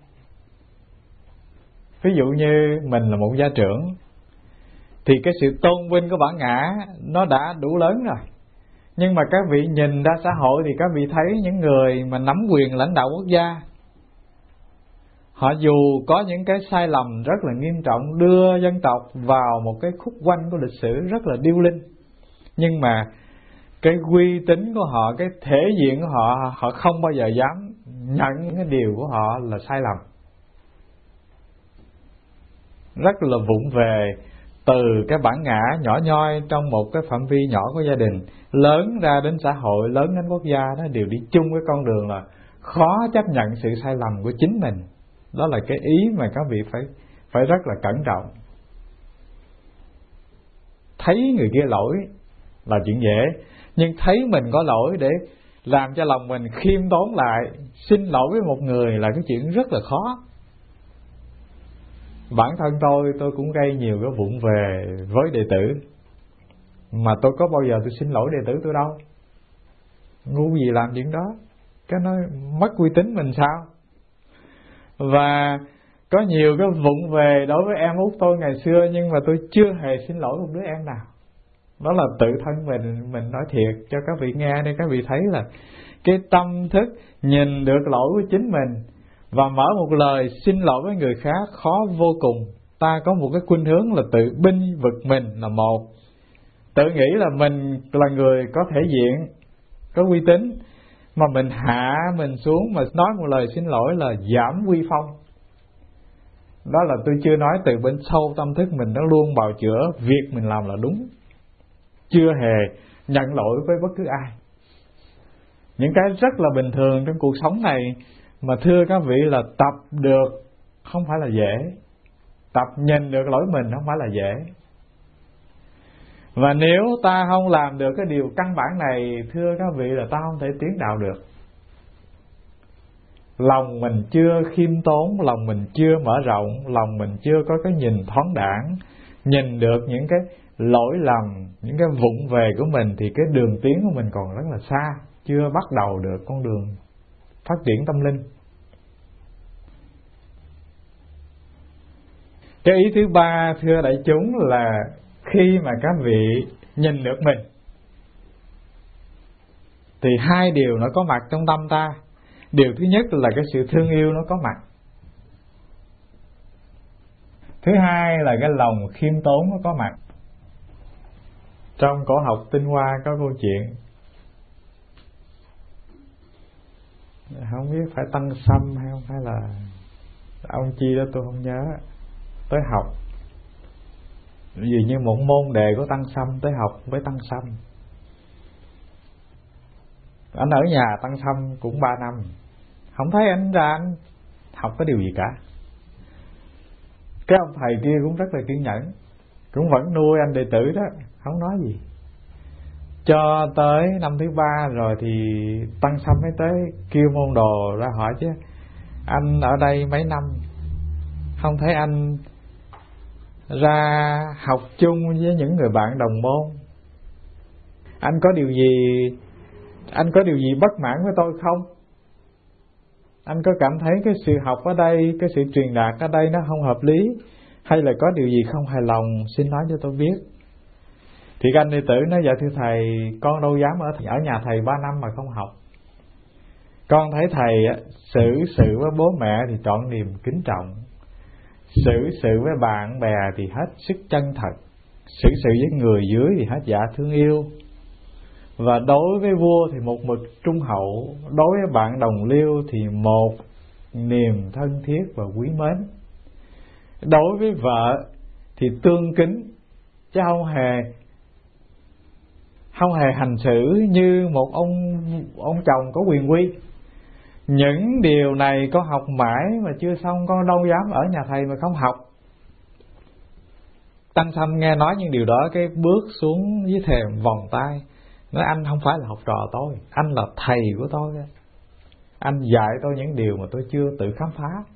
Ví dụ như mình là một gia trưởng thì cái sự tôn vinh của bản ngã nó đã đủ lớn rồi. Nhưng mà các vị nhìn ra xã hội thì các vị thấy những người mà nắm quyền lãnh đạo quốc gia, họ dù có những cái sai lầm rất là nghiêm trọng, đưa dân tộc vào một cái khúc quanh của lịch sử rất là điêu linh, nhưng mà cái uy tín của họ, cái thể diện của họ, họ không bao giờ dám nhận cái điều của họ là sai lầm. Rất là vụng về, từ cái bản ngã nhỏ nhoi trong một cái phạm vi nhỏ của gia đình, lớn ra đến xã hội, lớn đến quốc gia, nó đều đi chung cái con đường là khó chấp nhận sự sai lầm của chính mình. Đó là cái ý mà các vị phải phải rất là cẩn trọng. Thấy người kia lỗi là chuyện dễ, nhưng thấy mình có lỗi để làm cho lòng mình khiêm tốn lại, xin lỗi với một người là cái chuyện rất là khó. Bản thân tôi, tôi cũng gây nhiều cái vụng về với đệ tử, mà tôi có bao giờ tôi xin lỗi đệ tử tôi đâu. Ngu gì làm chuyện đó, cái nó mất uy tín mình sao. Và có nhiều cái vụng về đối với em út tôi ngày xưa, nhưng mà tôi chưa hề xin lỗi một đứa em nào. Đó là tự thân mình mình nói thiệt cho các vị nghe, để các vị thấy là cái tâm thức nhìn được lỗi của chính mình và mở một lời xin lỗi với người khác khó vô cùng. Ta có một cái khuynh hướng là tự binh vực mình là một, tự nghĩ là mình là người có thể diện, có uy tín, mà mình hạ mình xuống mà nói một lời xin lỗi là giảm uy phong. Đó là tôi chưa nói từ bên sâu tâm thức mình nó luôn bào chữa việc mình làm là đúng, chưa hề nhận lỗi với bất cứ ai. Những cái rất là bình thường trong cuộc sống này, mà thưa các vị là tập được không phải là dễ. Tập nhìn được lỗi mình không phải là dễ. Và nếu ta không làm được cái điều căn bản này, thưa các vị là ta không thể tiến đạo được. Lòng mình chưa khiêm tốn, lòng mình chưa mở rộng, lòng mình chưa có cái nhìn thoáng đãng, nhìn được những cái lỗi lầm, những cái vụng về của mình, thì cái đường tiến của mình còn rất là xa, chưa bắt đầu được con đường phát triển tâm linh. Cái ý thứ ba, thưa đại chúng, là khi mà các vị nhìn được mình thì hai điều nó có mặt trong tâm ta. Điều thứ nhất là cái sự thương yêu nó có mặt. Thứ hai là cái lòng khiêm tốn nó có mặt. Trong cổ học Tinh Hoa có câu chuyện, không biết phải Tăng Sâm hay không, hay là ông chi đó tôi không nhớ, tới học vì như một môn đề của Tăng Sâm, tới học với Tăng Sâm. Anh ở nhà Tăng Sâm cũng ba năm, không thấy anh ra anh học cái điều gì cả. Cái ông thầy kia cũng rất là kiên nhẫn, cũng vẫn nuôi anh đệ tử đó, không nói gì. Cho tới năm thứ ba rồi thì Tăng Sâm mới tới kêu môn đồ ra hỏi chứ, anh ở đây mấy năm không thấy anh ra học chung với những người bạn đồng môn, anh có điều gì anh có điều gì bất mãn với tôi không? Anh có cảm thấy cái sự học ở đây, cái sự truyền đạt ở đây nó không hợp lý, hay là có điều gì không hài lòng, xin nói cho tôi biết. Thì các anh đệ tử nói, dạ thưa thầy, con đâu dám ở ở nhà thầy ba năm mà không học. Con thấy thầy xử sự với bố mẹ thì trọn niềm kính trọng, xử sự với bạn bè thì hết sức chân thật, xử sự với người dưới thì hết dạ thương yêu. Và đối với vua thì một mực trung hậu, đối với bạn đồng liêu thì một niềm thân thiết và quý mến. Đối với vợ thì tương kính, chứ không hề không hề hành xử như một ông ông chồng có quyền quy. Những điều này con học mãi mà chưa xong, con đâu dám ở nhà thầy mà không học. Tăng Sanh nghe nói những điều đó, cái bước xuống dưới thềm vòng tay, nói anh không phải là học trò tôi, anh là thầy của tôi. Anh dạy tôi những điều mà tôi chưa tự khám phá.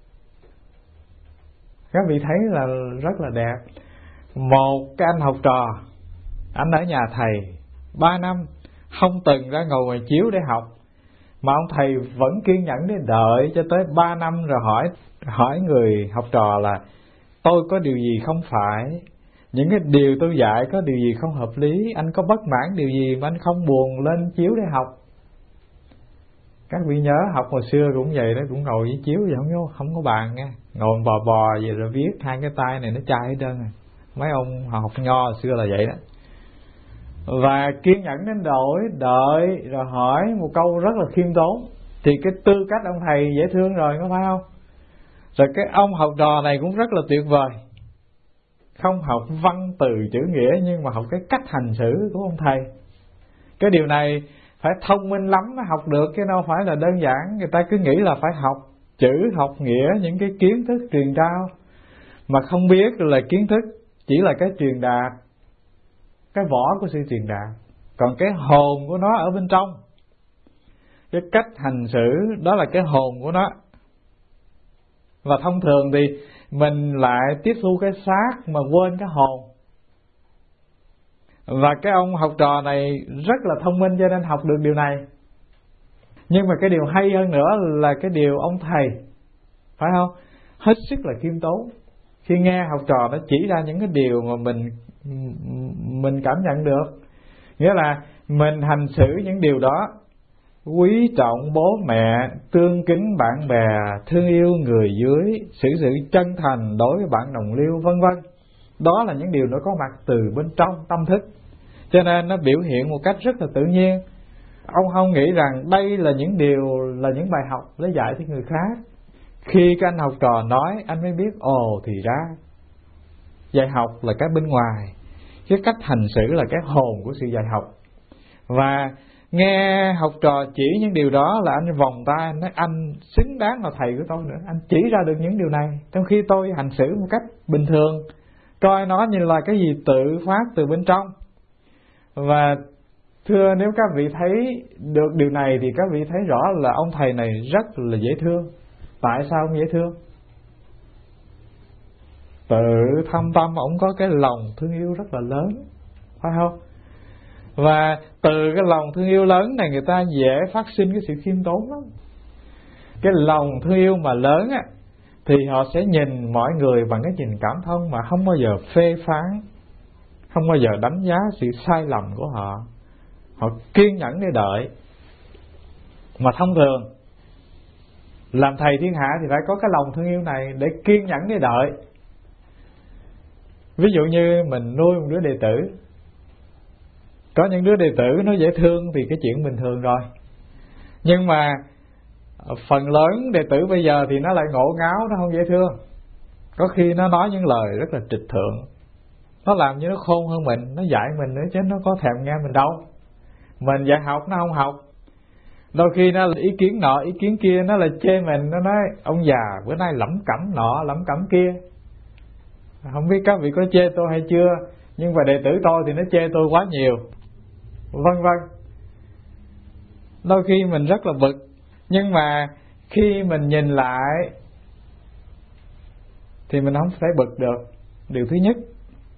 Các vị thấy là rất là đẹp. Một cái anh học trò, anh ở nhà thầy ba năm, không từng ra ngồi ngoài chiếu để học, mà ông thầy vẫn kiên nhẫn để đợi cho tới ba năm rồi hỏi hỏi người học trò là tôi có điều gì không phải, những cái điều tôi dạy có điều gì không hợp lý, anh có bất mãn điều gì mà anh không buồn lên chiếu để học. Các vị nhớ học hồi xưa cũng vậy đó, cũng ngồi với chiếu vậy, không có, không có bàn nha, ngồi bò bò vậy rồi viết, hai cái tay này nó chai hết trơn à. Mấy ông học nho hồi xưa là vậy đó. Và kiên nhẫn đến đổi, đợi rồi hỏi một câu rất là khiêm tốn, thì cái tư cách ông thầy dễ thương rồi, có phải không? Rồi cái ông học trò này cũng rất là tuyệt vời, không học văn từ chữ nghĩa nhưng mà học cái cách hành xử của ông thầy. Cái điều này phải thông minh lắm mới học được, chứ đâu phải là đơn giản. Người ta cứ nghĩ là phải học chữ, học nghĩa, những cái kiến thức truyền trao, mà không biết là kiến thức chỉ là cái truyền đạt, cái vỏ của sự truyền đạt, còn cái hồn của nó ở bên trong. Cái cách hành xử đó là cái hồn của nó. Và thông thường thì mình lại tiếp thu cái xác mà quên cái hồn. Và cái ông học trò này rất là thông minh cho nên học được điều này. Nhưng mà cái điều hay hơn nữa là cái điều ông thầy, phải không, hết sức là khiêm tốn. Khi nghe học trò nó chỉ ra những cái điều mà mình mình cảm nhận được, nghĩa là mình hành xử những điều đó, quý trọng bố mẹ, tương kính bạn bè, thương yêu người dưới, xử sự chân thành đối với bạn đồng liêu, vân vân. Đó là những điều nó có mặt từ bên trong tâm thức, cho nên nó biểu hiện một cách rất là tự nhiên. Ông không nghĩ rằng đây là những điều, là những bài học để dạy cho người khác. Khi các anh học trò nói, anh mới biết ồ thì ra dạy học là cái bên ngoài, cái cách hành xử là cái hồn của sự dạy học. Và nghe học trò chỉ những điều đó là anh vòng tay, anh nói anh xứng đáng là thầy của tôi nữa, anh chỉ ra được những điều này, trong khi tôi hành xử một cách bình thường, coi nó như là cái gì tự phát từ bên trong. Và thưa, nếu các vị thấy được điều này thì các vị thấy rõ là ông thầy này rất là dễ thương. Tại sao ông dễ thương? Tự thâm tâm ông có cái lòng thương yêu rất là lớn, phải không? Và từ cái lòng thương yêu lớn này người ta dễ phát sinh cái sự khiêm tốn lắm. Cái lòng thương yêu mà lớn á, thì họ sẽ nhìn mọi người bằng cái nhìn cảm thông, mà không bao giờ phê phán, không bao giờ đánh giá sự sai lầm của họ. Họ kiên nhẫn để đợi. Mà thông thường làm thầy thiên hạ thì phải có cái lòng thương yêu này để kiên nhẫn để đợi. Ví dụ như mình nuôi một đứa đệ tử, có những đứa đệ tử nó dễ thương thì cái chuyện bình thường rồi, nhưng mà phần lớn đệ tử bây giờ thì nó lại ngổ ngáo, nó không dễ thương. Có khi nó nói những lời rất là trịch thượng, nó làm như nó khôn hơn mình, nó dạy mình nữa chứ nó có thèm nghe mình đâu. Mình dạy học nó không học. Đôi khi nó là ý kiến nọ ý kiến kia, nó là chê mình, nó nói ông già bữa nay lẩm cẩm nọ lẩm cẩm kia. Không biết các vị có chê tôi hay chưa, nhưng mà đệ tử tôi thì nó chê tôi quá nhiều, vân vân. Đôi khi mình rất là bực, nhưng mà khi mình nhìn lại thì mình không thể bực được. Điều thứ nhất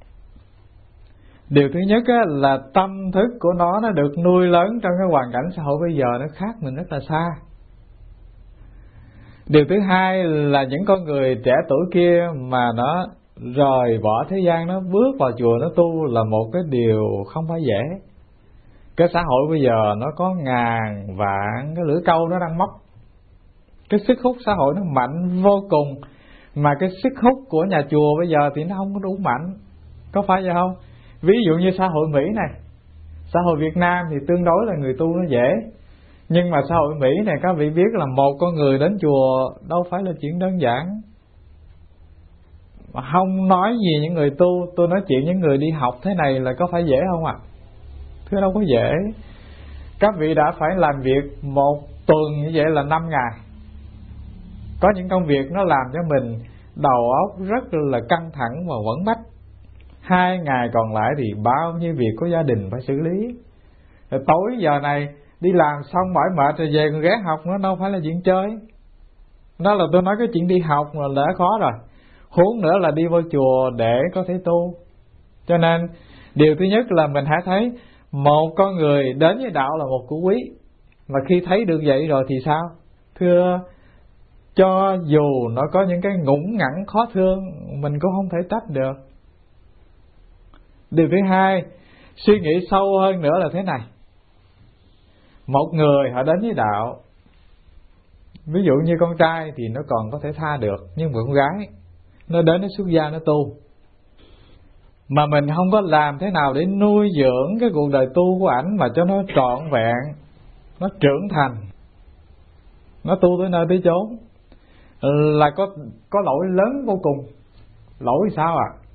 Điều thứ nhất á, là tâm thức của nó nó được nuôi lớn trong cái hoàn cảnh xã hội bây giờ nó khác mình rất là xa. Điều thứ hai là những con người trẻ tuổi kia mà nó rời bỏ thế gian, nó bước vào chùa nó tu là một cái điều không phải dễ. Cái xã hội bây giờ nó có ngàn vạn cái lưỡi câu nó đang móc. Cái sức hút xã hội nó mạnh vô cùng, mà cái sức hút của nhà chùa bây giờ thì nó không có đủ mạnh. Có phải vậy không? Ví dụ như xã hội Mỹ này, xã hội Việt Nam thì tương đối là người tu nó dễ. Nhưng mà xã hội Mỹ này các vị biết là một con người đến chùa đâu phải là chuyện đơn giản. Mà không nói gì những người tu, tôi nói chuyện những người đi học thế này là có phải dễ không ạ? À? Thưa đâu có dễ. Các vị đã phải làm việc một tuần như vậy là năm ngày. Có những công việc nó làm cho mình đầu óc rất là căng thẳng và quẫn bách. Hai ngày còn lại thì bao nhiêu việc của gia đình phải xử lý. Rồi tối giờ này đi làm xong mỏi mệt rồi về còn ghé học nữa, đâu phải là chuyện chơi. Đó là tôi nói cái chuyện đi học là đã khó rồi, huống nữa là đi vô chùa để có thể tu. Cho nên điều thứ nhất là mình hãy thấy một con người đến với đạo là một của quý. Mà khi thấy được vậy rồi thì sao? Thưa, cho dù nó có những cái ngủng ngẳng khó thương, mình cũng không thể trách được. Điều thứ hai, suy nghĩ sâu hơn nữa là thế này. Một người họ đến với đạo, ví dụ như con trai thì nó còn có thể tha được, nhưng mà con gái nó đến nó xuất gia nó tu, mà mình không có làm thế nào để nuôi dưỡng cái cuộc đời tu của ảnh mà cho nó trọn vẹn, nó trưởng thành, nó tu tới nơi tới chốn, là có có lỗi lớn vô cùng. Lỗi sao ạ? À?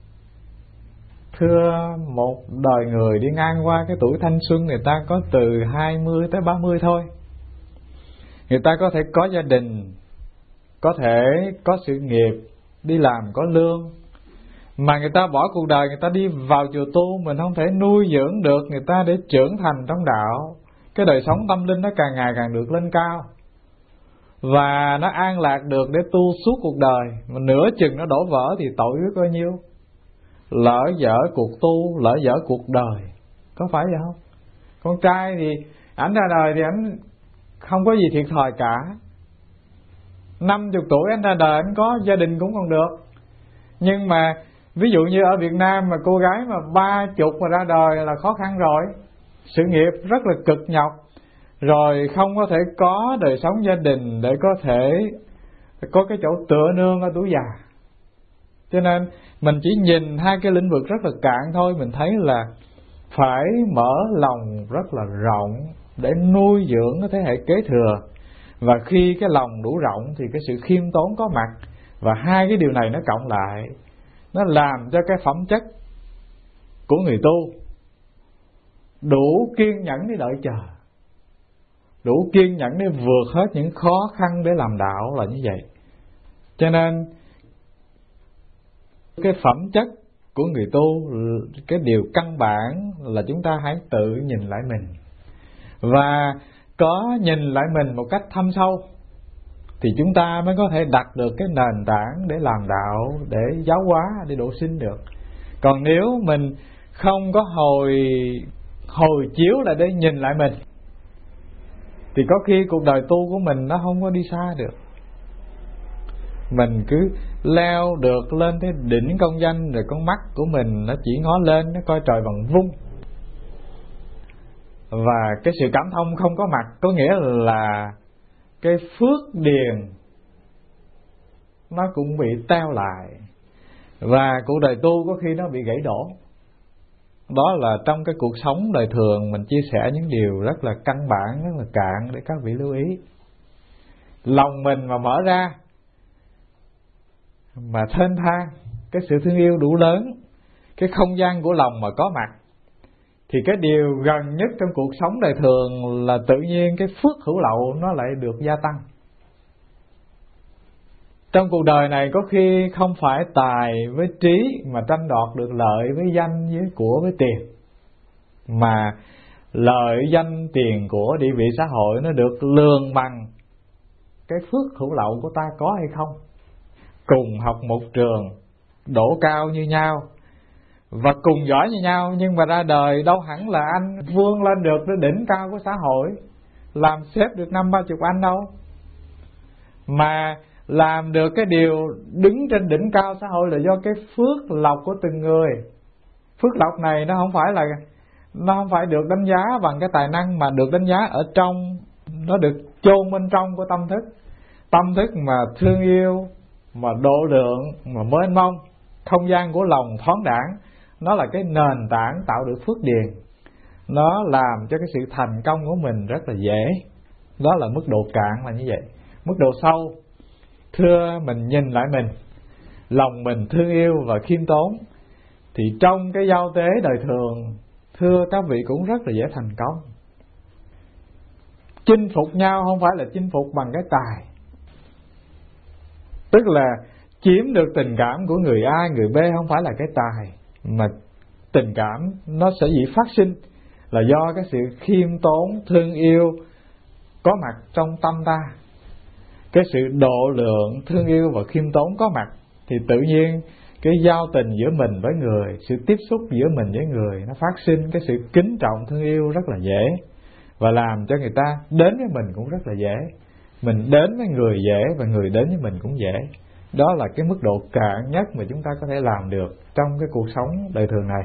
Thưa, một đời người đi ngang qua cái tuổi thanh xuân, người ta có từ hai mươi tới ba mươi thôi. Người ta có thể có gia đình, có thể có sự nghiệp, đi làm có lương, mà người ta bỏ cuộc đời, người ta đi vào chùa tu, mình không thể nuôi dưỡng được người ta để trưởng thành trong đạo. Cái đời sống tâm linh nó càng ngày càng được lên cao, và nó an lạc được để tu suốt cuộc đời. Mà nửa chừng nó đổ vỡ thì tội biết bao nhiêu. Lỡ dở cuộc tu, lỡ dở cuộc đời. Có phải vậy không? Con trai thì ảnh ra đời thì ảnh không có gì thiệt thòi cả. Năm chục tuổi anh ra đời, anh có gia đình cũng còn được. Nhưng mà ví dụ như ở Việt Nam mà cô gái mà ba chục mà ra đời là khó khăn rồi. Sự nghiệp rất là cực nhọc, rồi không có thể có đời sống gia đình để có thể có cái chỗ tựa nương ở tuổi già. Cho nên mình chỉ nhìn hai cái lĩnh vực rất là cạn thôi, mình thấy là phải mở lòng rất là rộng để nuôi dưỡng cái thế hệ kế thừa. Và khi cái lòng đủ rộng thì cái sự khiêm tốn có mặt. Và hai cái điều này nó cộng lại, nó làm cho cái phẩm chất của người tu đủ kiên nhẫn để đợi chờ, đủ kiên nhẫn để vượt hết những khó khăn để làm đạo là như vậy. Cho nên cái phẩm chất của người tu, cái điều căn bản là chúng ta hãy tự nhìn lại mình. Và có nhìn lại mình một cách thâm sâu thì chúng ta mới có thể đặt được cái nền tảng để làm đạo, để giáo hóa, để độ sinh được. Còn nếu mình không có hồi hồi chiếu lại để nhìn lại mình thì có khi cuộc đời tu của mình nó không có đi xa được. Mình cứ leo được lên tới đỉnh công danh, rồi con mắt của mình nó chỉ ngó lên, nó coi trời bằng vung. Và cái sự cảm thông không có mặt, có nghĩa là cái phước điền nó cũng bị teo lại, và cuộc đời tu có khi nó bị gãy đổ. Đó là trong cái cuộc sống đời thường mình chia sẻ những điều rất là căn bản, rất là cạn để các vị lưu ý. Lòng mình mà mở ra, mà thênh thang, cái sự thương yêu đủ lớn, cái không gian của lòng mà có mặt, thì cái điều gần nhất trong cuộc sống đời thường là tự nhiên cái phước hữu lậu nó lại được gia tăng. Trong cuộc đời này có khi không phải tài với trí mà tranh đoạt được lợi với danh, với của, với tiền, mà lợi danh tiền của địa vị xã hội nó được lường bằng cái phước hữu lậu của ta có hay không. Cùng học một trường, đỗ cao như nhau và cùng giỏi như nhau, nhưng mà ra đời đâu hẳn là anh vươn lên được tới đỉnh cao của xã hội, làm xếp được năm ba chục anh đâu. Mà làm được cái điều đứng trên đỉnh cao xã hội là do cái phước lộc của từng người. Phước lộc này nó không phải là nó không phải được đánh giá bằng cái tài năng, mà được đánh giá ở trong, nó được chôn bên trong của tâm thức. Tâm thức mà thương yêu, mà độ lượng, mà mênh mông, không gian của lòng thoáng đãng, nó là cái nền tảng tạo được phước điền, nó làm cho cái sự thành công của mình rất là dễ. Đó là mức độ cạn là như vậy. Mức độ sâu, thưa mình nhìn lại mình, lòng mình thương yêu và khiêm tốn, thì trong cái giao tế đời thường, thưa các vị, cũng rất là dễ thành công. Chinh phục nhau không phải là chinh phục bằng cái tài, tức là chiếm được tình cảm của người A, người B không phải là cái tài, mà tình cảm nó sẽ dĩ phát sinh là do cái sự khiêm tốn, thương yêu có mặt trong tâm ta. Cái sự độ lượng, thương yêu và khiêm tốn có mặt, thì tự nhiên cái giao tình giữa mình với người, sự tiếp xúc giữa mình với người, nó phát sinh cái sự kính trọng, thương yêu rất là dễ, và làm cho người ta đến với mình cũng rất là dễ. Mình đến với người dễ và người đến với mình cũng dễ. Đó là cái mức độ cạn nhất mà chúng ta có thể làm được trong cái cuộc sống đời thường này.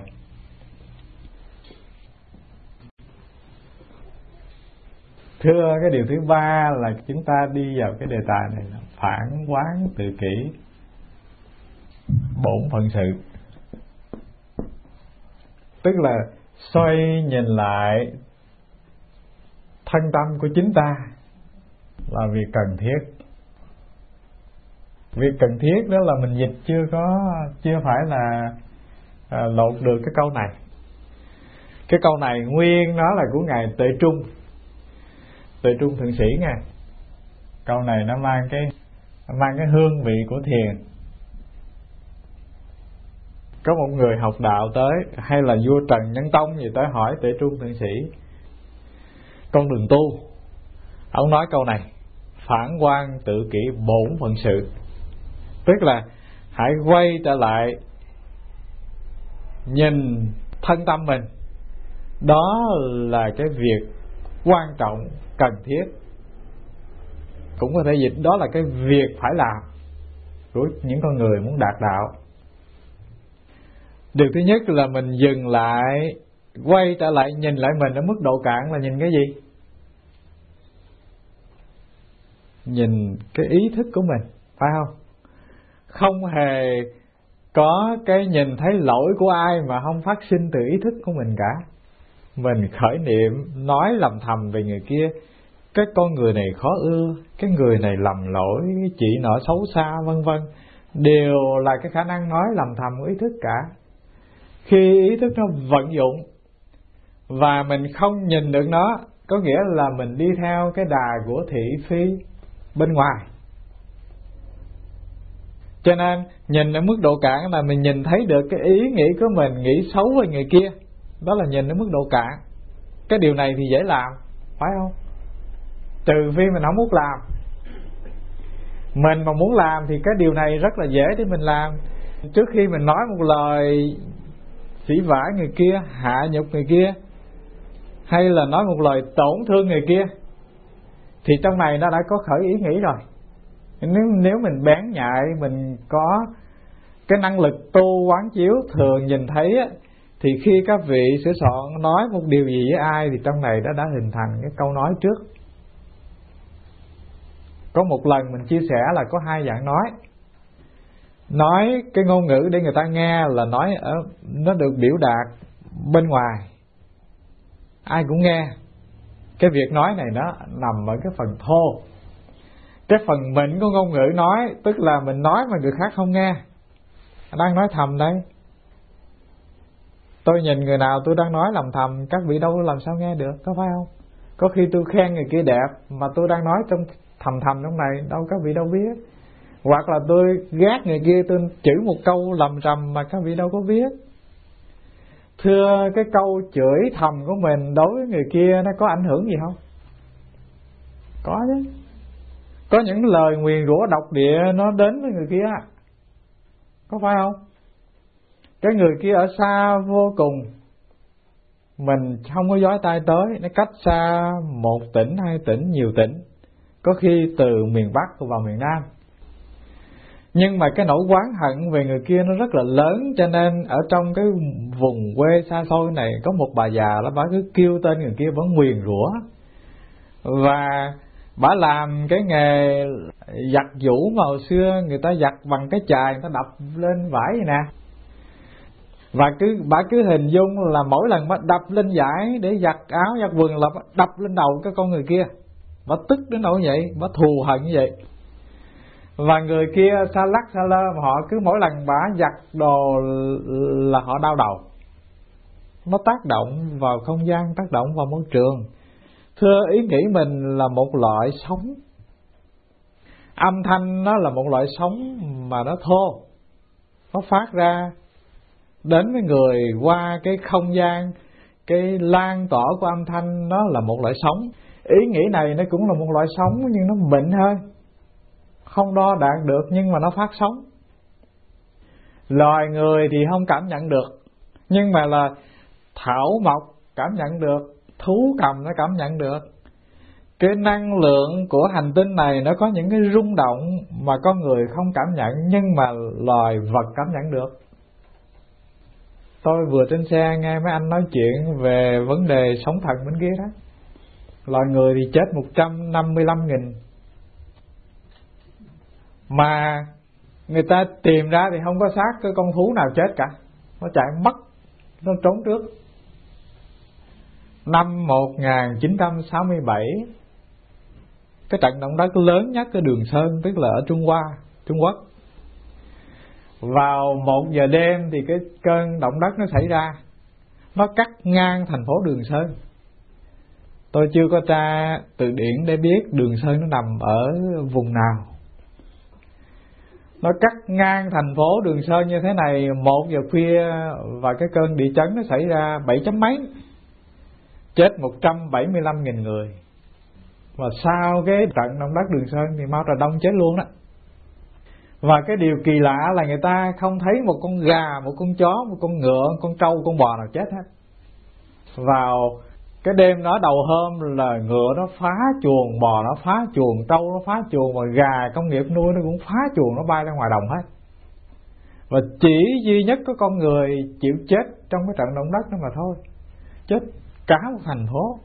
Thưa, cái điều thứ ba là chúng ta đi vào cái đề tài này là phản quán tự kỷ, bổn phận sự. Tức là xoay nhìn lại thân tâm của chính ta là việc cần thiết. Việc cần thiết đó là mình dịch chưa có chưa phải là à, lột được cái câu này. Cái câu này nguyên nó là của ngài Tuệ Trung, Tuệ Trung Thượng Sĩ nha. Câu này nó mang cái mang cái hương vị của thiền. Có một người học đạo tới, hay là vua Trần Nhân Tông gì tới hỏi Tuệ Trung Thượng Sĩ con đường tu. Ông nói câu này: phản quan tự kỷ bổn phận sự. Tức là hãy quay trở lại nhìn thân tâm mình. Đó là cái việc quan trọng, cần thiết. Cũng có thể dịch đó là cái việc phải làm của những con người muốn đạt đạo. Điều thứ nhất là mình dừng lại, quay trở lại nhìn lại mình ở mức độ cạn là nhìn cái gì? Nhìn cái ý thức của mình, phải không? Không hề có cái nhìn thấy lỗi của ai mà không phát sinh từ ý thức của mình cả. Mình khởi niệm nói lầm thầm về người kia, cái con người này khó ưa, cái người này lầm lỗi, cái chị nọ xấu xa, vân vân, đều là cái khả năng nói lầm thầm của ý thức cả. Khi ý thức nó vận dụng và mình không nhìn được nó, có nghĩa là mình đi theo cái đà của thị phi bên ngoài. Cho nên nhìn ở mức độ cạn là mình nhìn thấy được cái ý nghĩ của mình nghĩ xấu với người kia. Đó là nhìn ở mức độ cạn. Cái điều này thì dễ làm, phải không? Trừ phi mình không muốn làm. Mình mà muốn làm thì cái điều này rất là dễ để mình làm. Trước khi mình nói một lời phỉ vả người kia, hạ nhục người kia, hay là nói một lời tổn thương người kia, thì trong này nó đã có khởi ý nghĩ rồi. Nếu, nếu mình bén nhạy, mình có cái năng lực tu quán chiếu thường nhìn thấy á, thì khi các vị sửa soạn nói một điều gì với ai thì trong này nó đã hình thành cái câu nói trước. Có một lần mình chia sẻ là có hai dạng nói. Nói cái ngôn ngữ để người ta nghe là nói ở, nó được biểu đạt bên ngoài, ai cũng nghe. Cái việc nói này nó nằm ở cái phần thô. Cái phần mịn của ngôn ngữ nói, tức là mình nói mà người khác không nghe, đang nói thầm đấy. Tôi nhìn người nào tôi đang nói lầm thầm, các vị đâu làm sao nghe được, có phải không? Có khi tôi khen người kia đẹp mà tôi đang nói trong thầm thầm trong này, đâu các vị đâu biết. Hoặc là tôi ghét người kia, tôi chửi một câu lầm rầm mà các vị đâu có biết. Thưa, cái câu chửi thầm của mình đối với người kia nó có ảnh hưởng gì không? Có chứ. Có những lời nguyền rủa độc địa nó đến với người kia, có phải không? Cái người kia ở xa vô cùng, mình không có dối tay tới, nó cách xa một tỉnh, hai tỉnh, nhiều tỉnh, có khi từ miền Bắc vào miền Nam. Nhưng mà cái nỗi oán hận về người kia nó rất là lớn, cho nên ở trong cái vùng quê xa xôi này có một bà già đó, bà cứ kêu tên người kia vẫn nguyền rủa. Và Bả làm cái nghề giặt giũ mà hồi xưa người ta giặt bằng cái chài, người ta đập lên vải vậy nè. Và cứ bả cứ hình dung là mỗi lần bả đập lên vải để giặt áo giặt quần là bả đập lên đầu cái con người kia. Bả tức đến nỗi vậy, bả thù hận như vậy. Và người kia xa lắc xa lơ, mà họ cứ mỗi lần bả giặt đồ là họ đau đầu. Nó tác động vào không gian, tác động vào môi trường. Thưa, ý nghĩ mình là một loại sống. Âm thanh nó là một loại sống mà nó thô. Nó phát ra đến với người qua cái không gian, cái lan tỏa của âm thanh nó là một loại sống. Ý nghĩ này nó cũng là một loại sống, nhưng nó mịn hơn, không đo đạt được nhưng mà nó phát sống. Loài người thì không cảm nhận được, nhưng mà là thảo mộc cảm nhận được, thú cầm nó cảm nhận được. Cái năng lượng của hành tinh này nó có những cái rung động mà con người không cảm nhận, nhưng mà loài vật cảm nhận được. Tôi vừa trên xe nghe mấy anh nói chuyện về vấn đề sóng thần bên kia đó. Loài người thì chết một trăm năm mươi lăm nghìn, mà người ta tìm ra thì không có xác cái con thú nào chết cả. Nó chạy mất, nó trốn trước. Năm một nghìn chín trăm sáu mươi bảy, cái trận động đất lớn nhất ở Đường Sơn, tức là ở Trung Hoa, Trung Quốc. Vào một giờ đêm thì cái cơn động đất nó xảy ra. Nó cắt ngang thành phố Đường Sơn. Tôi chưa có tra từ điển để biết Đường Sơn nó nằm ở vùng nào. Nó cắt ngang thành phố Đường Sơn như thế này, một giờ khuya, và cái cơn địa chấn nó xảy ra bảy chấm mấy, chết một trăm bảy mươi lăm nghìn người. Và sau cái trận động đất Đường Sơn thì Mao Trà Đông chết luôn đó. Và cái điều kỳ lạ là người ta không thấy một con gà, một con chó, một con ngựa, một con trâu, con bò nào chết hết. Vào cái đêm đó đầu hôm là ngựa nó phá chuồng, bò nó phá chuồng, trâu nó phá chuồng, và gà công nghiệp nuôi nó cũng phá chuồng, nó bay ra ngoài đồng hết. Và chỉ duy nhất có con người chịu chết trong cái trận động đất đó mà thôi. Chết cả một thành phố.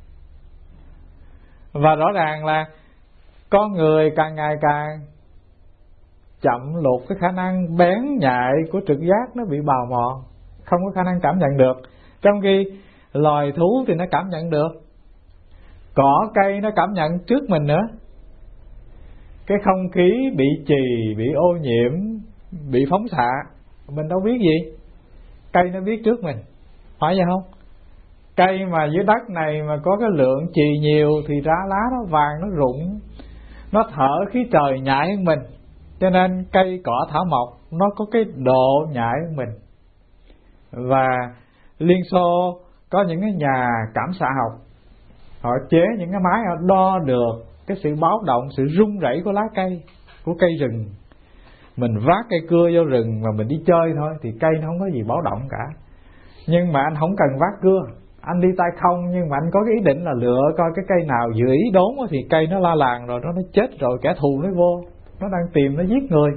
Và rõ ràng là con người càng ngày càng chậm lụt, cái khả năng bén nhạy của trực giác nó bị bào mòn, không có khả năng cảm nhận được. Trong khi loài thú thì nó cảm nhận được. Cỏ cây nó cảm nhận trước mình nữa. Cái không khí bị trì, bị ô nhiễm, bị phóng xạ, mình đâu biết gì. Cây nó biết trước mình, phải vậy không? Cây mà dưới đất này mà có cái lượng chì nhiều thì ra lá nó vàng, nó rụng, nó thở khí trời nhạy hơn mình. Cho nên cây cỏ thảo mộc nó có cái độ nhạy hơn mình. Và Liên Xô có những cái nhà cảm xạ học, họ chế những cái máy họ đo được cái sự báo động, sự rung rẩy của lá cây, của cây rừng. Mình vác cây cưa vô rừng mà mình đi chơi thôi thì cây nó không có gì báo động cả. Nhưng mà anh không cần vác cưa, anh đi tay không, nhưng mà anh có cái ý định là lựa coi cái cây nào dự ý đốn thì cây nó la làng rồi, nó nó chết rồi, kẻ thù nó vô, nó đang tìm nó giết người.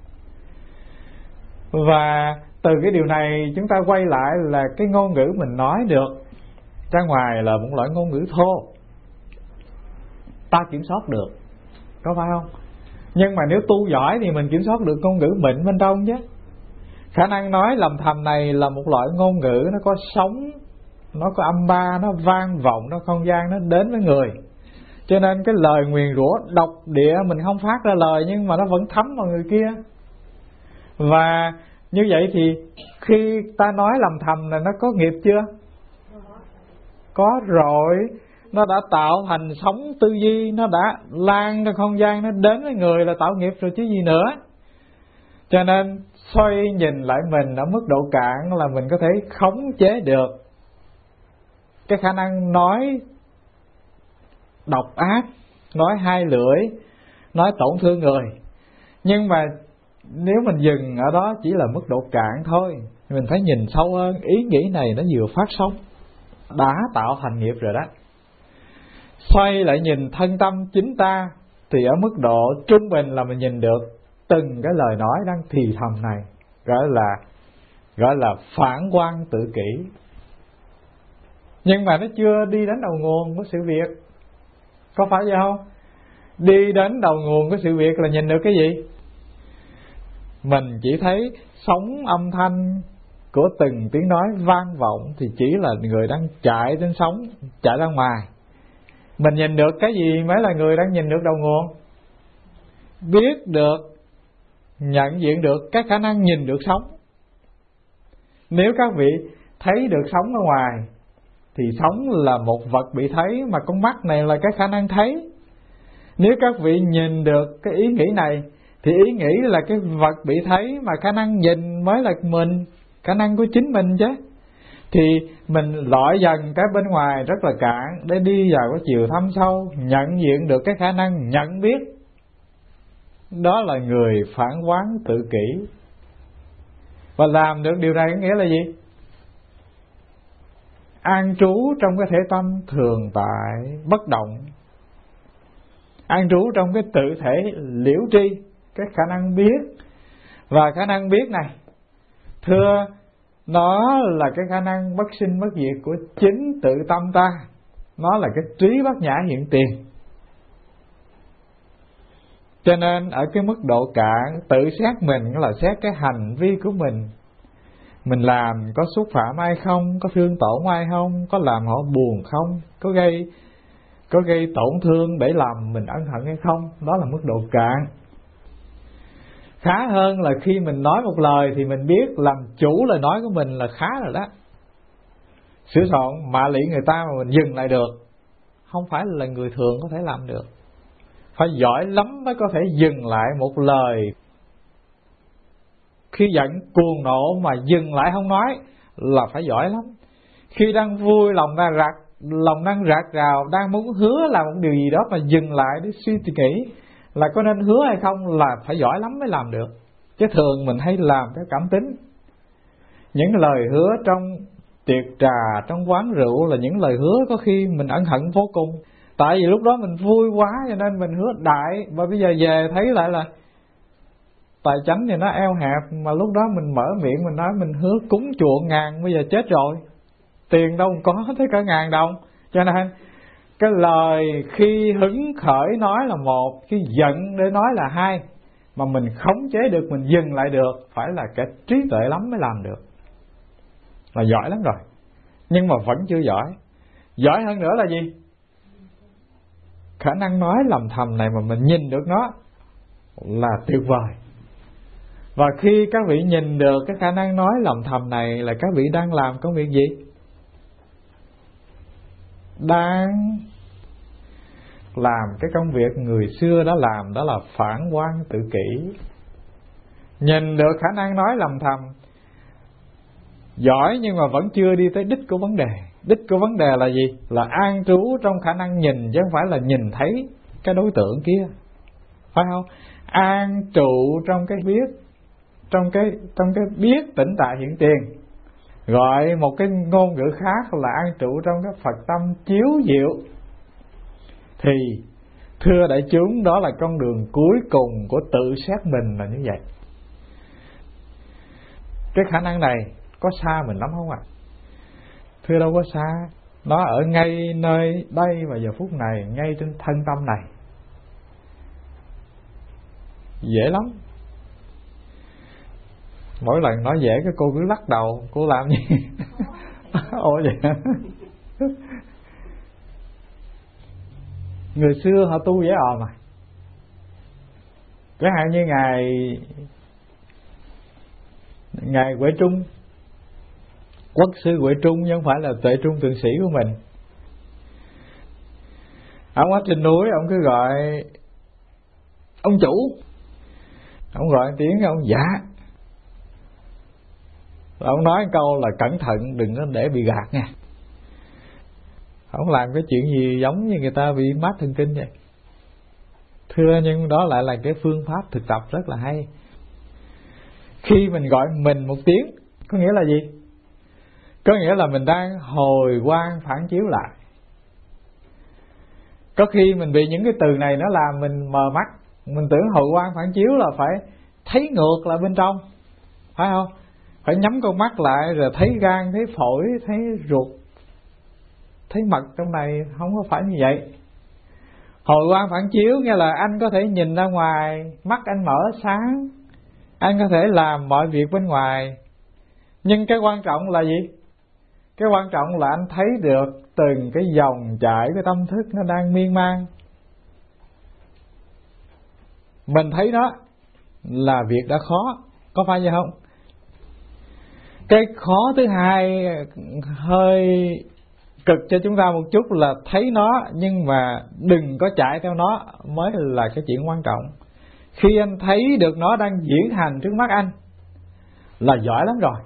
Và từ cái điều này chúng ta quay lại là cái ngôn ngữ mình nói được ra ngoài là một loại ngôn ngữ thô, ta kiểm soát được, có phải không? Nhưng mà nếu tu giỏi thì mình kiểm soát được ngôn ngữ mịn bên trong chứ. Khả năng nói lầm thầm này là một loại ngôn ngữ, nó có sống, nó có âm ba, nó vang vọng, nó không gian, nó đến với người. Cho nên cái lời nguyền rủa độc địa mình không phát ra lời, nhưng mà nó vẫn thấm vào người kia. Và như vậy thì khi ta nói lầm thầm là nó có nghiệp chưa? Có rồi. Nó đã tạo thành sóng tư duy, nó đã lan ra không gian, nó đến với người là tạo nghiệp rồi chứ gì nữa. Cho nên xoay nhìn lại mình ở mức độ cạn là mình có thể khống chế được cái khả năng nói độc ác, nói hai lưỡi, nói tổn thương người. Nhưng mà nếu mình dừng ở đó chỉ là mức độ cạn thôi, mình phải nhìn sâu hơn. Ý nghĩ này nó vừa phát sóng, đã tạo thành nghiệp rồi đó. Xoay lại nhìn thân tâm chính ta thì ở mức độ trung bình là mình nhìn được từng cái lời nói đang thì thầm này, gọi là gọi là phản quan tự kỷ. Nhưng mà nó chưa đi đến đầu nguồn của sự việc, có phải vậy không? đi đến đầu nguồn của sự việc là nhìn được cái gì? Mình chỉ thấy sóng âm thanh của từng tiếng nói vang vọng thì chỉ là người đang chạy trên sóng, chạy ra ngoài. Mình nhìn được cái gì mới là người đang nhìn được đầu nguồn? Biết được, nhận diện được cái khả năng nhìn được sóng. Nếu các vị thấy được sóng ở ngoài thì sóng là một vật bị thấy, mà con mắt này là cái khả năng thấy. Nếu các vị nhìn được cái ý nghĩ này thì ý nghĩ là cái vật bị thấy, mà khả năng nhìn mới là mình, khả năng của chính mình chứ. Thì mình loại dần cái bên ngoài rất là cạn để đi vào cái chiều thâm sâu, nhận diện được cái khả năng nhận biết. Đó là người phản quán tự kỷ. Và làm được điều này có nghĩa là gì? An trú trong cái thể tâm thường tại bất động, an trú trong cái tự thể liễu tri, cái khả năng biết. Và khả năng biết này, thưa, nó là cái khả năng bất sinh bất diệt của chính tự tâm ta. Nó là cái trí bát nhã hiện tiền. Cho nên ở cái mức độ cạn, tự xét mình là xét cái hành vi của mình. Mình làm có xúc phạm ai không, có thương tổn ai không, có làm họ buồn không, có gây có gây tổn thương để làm mình ân hận hay không. Đó là mức độ cạn. Khá hơn là khi mình nói một lời thì mình biết làm chủ lời nói của mình là khá rồi đó. Sửa soạn mạ lị người ta mà mình dừng lại được, không phải là người thường có thể làm được. Phải giỏi lắm mới có thể dừng lại một lời. Khi giận cuồng nộ mà dừng lại không nói là phải giỏi lắm. Khi đang vui, lòng đang rạc, lòng đang rạc rào, đang muốn hứa làm một điều gì đó mà dừng lại để suy nghĩ là có nên hứa hay không là phải giỏi lắm mới làm được. Chứ thường mình hay làm cái cảm tính. Những lời hứa trong tiệc trà, trong quán rượu là những lời hứa có khi mình ân hận vô cùng. Tại vì lúc đó mình vui quá cho nên mình hứa đại, và bây giờ về thấy lại là tài chánh thì nó eo hẹp, mà lúc đó mình mở miệng mình nói mình hứa cúng chùa ngàn, bây giờ chết rồi, tiền đâu có tới cả ngàn đồng. Cho nên cái lời khi hứng khởi nói là một, khi giận để nói là hai, mà mình khống chế được, mình dừng lại được, phải là cái trí tuệ lắm mới làm được, là giỏi lắm rồi. Nhưng mà vẫn chưa giỏi. Giỏi hơn nữa là gì? Khả năng nói lầm thầm này mà mình nhìn được nó là tuyệt vời. Và khi các vị nhìn được cái khả năng nói lầm thầm này là các vị đang làm công việc gì? Đang làm cái công việc người xưa đã làm, đó là phản quan tự kỷ. Nhìn được khả năng nói lầm thầm, giỏi nhưng mà vẫn chưa đi tới đích của vấn đề. Đích của vấn đề là gì? Là an trú trong khả năng nhìn, chứ không phải là nhìn thấy cái đối tượng kia, phải không? An trụ trong cái biết, trong cái trong cái biết tỉnh tại hiện tiền. Gọi một cái ngôn ngữ khác là an trụ trong cái Phật tâm chiếu diệu. Thì thưa đại chúng, đó là con đường cuối cùng của tự xét mình là như vậy. Cái khả năng này có xa mình lắm không ạ? À? Thưa đâu có xa. Nó ở ngay nơi đây và giờ phút này, ngay trên thân tâm này. Dễ lắm. Mỗi lần nói dễ cái cô cứ lắc đầu. Cô làm gì? Ồ vậy. Người xưa họ tu dễ ò mà. Chẳng hạn như Ngài Ngài Huệ Trung, Quốc sư Huệ Trung, chứ không phải là Tuệ Trung thượng sĩ của mình. Ông ở trên núi, ông cứ gọi ông chủ, ông gọi tiếng ông dạ. Ông nói câu là cẩn thận đừng có để bị gạt nha. Ông làm cái chuyện gì giống như người ta bị mát thần kinh vậy. Thưa, nhưng đó lại là cái phương pháp thực tập rất là hay. Khi mình gọi mình một tiếng có nghĩa là gì? Có nghĩa là mình đang hồi quang phản chiếu lại. Có khi mình bị những cái từ này nó làm mình mờ mắt. Mình tưởng hồi quang phản chiếu là phải thấy ngược lại bên trong, phải không? Phải nhắm con mắt lại rồi thấy gan, thấy phổi, thấy ruột, thấy mật trong này. Không có phải như vậy. Hồi quang phản chiếu nghĩa là anh có thể nhìn ra ngoài, mắt anh mở sáng, anh có thể làm mọi việc bên ngoài. Nhưng cái quan trọng là gì? Cái quan trọng là anh thấy được từng cái dòng chảy của tâm thức nó đang miên man. Mình thấy đó là việc đã khó, có phải vậy không? Cái khó thứ hai hơi cực cho chúng ta một chút là thấy nó nhưng mà đừng có chạy theo nó mới là cái chuyện quan trọng. Khi anh thấy được nó đang diễn hành trước mắt anh là giỏi lắm rồi.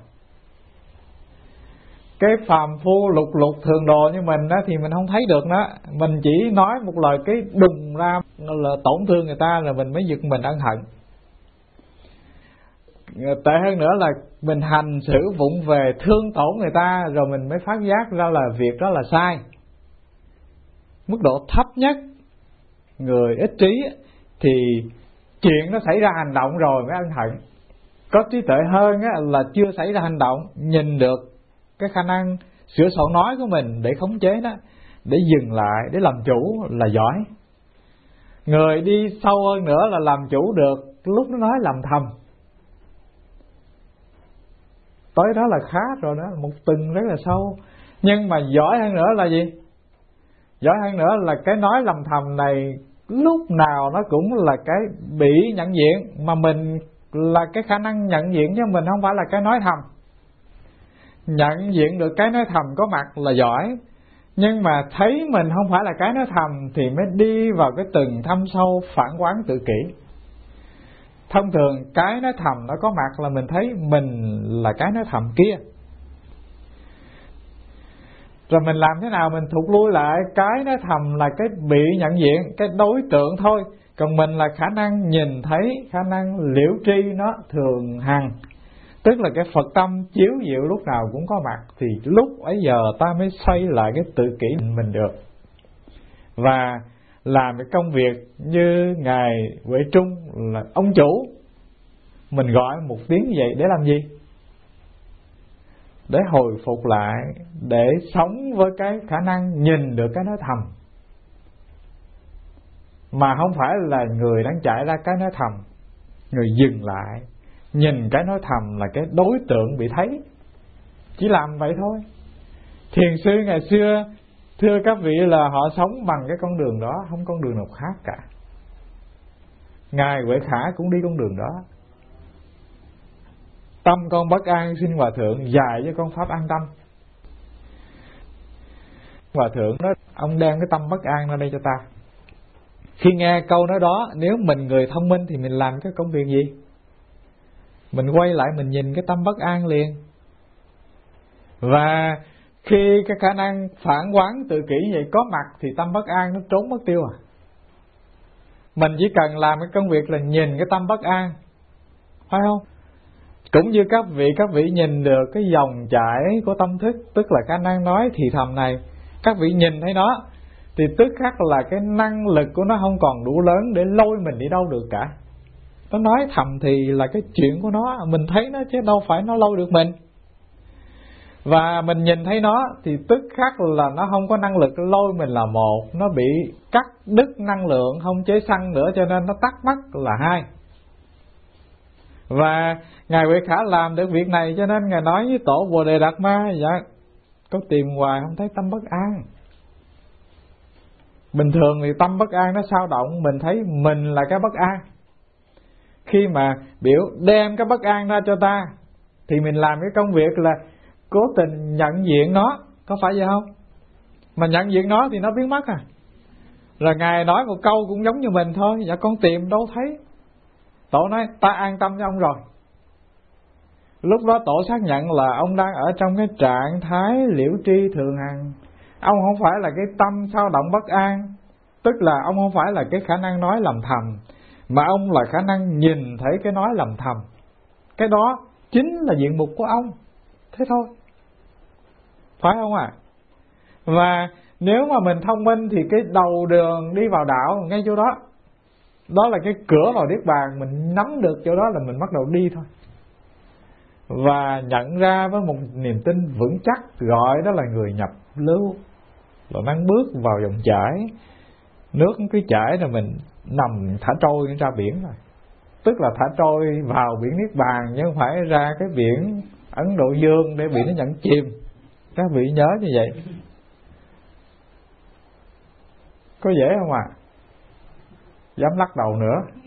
Cái phàm phu lục lục thường đồ như mình đó thì mình không thấy được nó. Mình chỉ nói một lời cái đùng ra là tổn thương người ta là mình mới giật mình ân hận. Tệ hơn nữa là mình hành xử vụng về thương tổn người ta rồi mình mới phát giác ra là việc đó là sai. Mức độ thấp nhất người ích trí thì chuyện nó xảy ra hành động rồi mới ân hận. Có trí tuệ hơn là chưa xảy ra hành động, nhìn được cái khả năng sửa soạn nói của mình để khống chế nó, để dừng lại, để làm chủ là giỏi. Người đi sâu hơn nữa là làm chủ được lúc nó nói làm thầm. Tới đó là khá rồi đó, một tầng rất là sâu. Nhưng mà giỏi hơn nữa là gì? Giỏi hơn nữa là cái nói lầm thầm này lúc nào nó cũng là cái bị nhận diện, mà mình là cái khả năng nhận diện chứ mình không phải là cái nói thầm. Nhận diện được cái nói thầm có mặt là giỏi, nhưng mà thấy mình không phải là cái nói thầm thì mới đi vào cái từng thâm sâu phản quán tự kỷ. Thông thường cái nói thầm nó có mặt là mình thấy mình là cái nói thầm kia. Rồi mình làm thế nào mình thụt lui lại? Cái nói thầm là cái bị nhận diện, cái đối tượng thôi. Còn mình là khả năng nhìn thấy, khả năng liễu tri nó thường hằng. Tức là cái Phật tâm chiếu diệu lúc nào cũng có mặt. Thì lúc ấy giờ ta mới xoay lại cái tự kỷ mình được. Và làm cái công việc như Ngài Huệ Trung là ông chủ, mình gọi một tiếng như vậy để làm gì? Để hồi phục lại, để sống với cái khả năng nhìn được cái nói thầm, mà không phải là người đang chạy ra cái nói thầm. Người dừng lại, nhìn cái nói thầm là cái đối tượng bị thấy, chỉ làm vậy thôi. Thiền sư ngày xưa thưa các vị là họ sống bằng cái con đường đó, không con đường nào khác cả. Ngài Huệ Khả cũng đi con đường đó. Tâm con bất an xin Hòa Thượng dạy cho con pháp an tâm. Hòa Thượng nói ông đem cái tâm bất an ra đây cho ta. Khi nghe câu nói đó, nếu mình người thông minh thì mình làm cái công việc gì? Mình quay lại mình nhìn cái tâm bất an liền. Và khi cái khả năng phản quán tự kỷ vậy có mặt thì tâm bất an nó trốn mất tiêu à. Mình chỉ cần làm cái công việc là nhìn cái tâm bất an, phải không? Cũng như các vị, các vị nhìn được cái dòng chảy của tâm thức, tức là khả năng nói thì thầm này, các vị nhìn thấy nó, thì tức khắc là cái năng lực của nó không còn đủ lớn để lôi mình đi đâu được cả. Nó nói thầm thì là cái chuyện của nó, mình thấy nó chứ đâu phải nó lôi được mình. Và mình nhìn thấy nó thì tức khắc là nó không có năng lực lôi mình là một, nó bị cắt đứt năng lượng, không chế xăng nữa, cho nên nó tắt mất là hai. Và Ngài Huệ Khả làm được việc này, cho nên Ngài nói với tổ Bồ Đề Đạt Ma, dạ có tìm hoài không thấy tâm bất an. Bình thường thì tâm bất an nó sao động, mình thấy mình là cái bất an. Khi mà biểu đem cái bất an ra cho ta thì mình làm cái công việc là cố tình nhận diện nó, có phải vậy không? Mà nhận diện nó thì nó biến mất à. Rồi Ngài nói một câu cũng giống như mình thôi, dạ con tìm đâu thấy. Tổ nói ta an tâm cho ông rồi. Lúc đó tổ xác nhận là ông đang ở trong cái trạng thái liễu tri thường hằng. Ông không phải là cái tâm sao động bất an, tức là ông không phải là cái khả năng nói lầm thầm, mà ông là khả năng nhìn thấy cái nói lầm thầm. Cái đó chính là diện mục của ông. Thế thôi, phải không ạ? À? Và nếu mà mình thông minh thì cái đầu đường đi vào đạo ngay chỗ đó, đó là cái cửa vào Niết Bàn. Mình nắm được chỗ đó là mình bắt đầu đi thôi. Và nhận ra với một niềm tin vững chắc, gọi đó là người nhập lưu, là năng bước vào dòng chảy, nước cứ chảy rồi mình nằm thả trôi ra biển rồi. Tức là thả trôi vào biển Niết Bàn, chứ không phải ra cái biển Ấn Độ Dương để bị nó nhận chìm. Các vị nhớ như vậy. Có dễ không à? Dám lắc đầu nữa.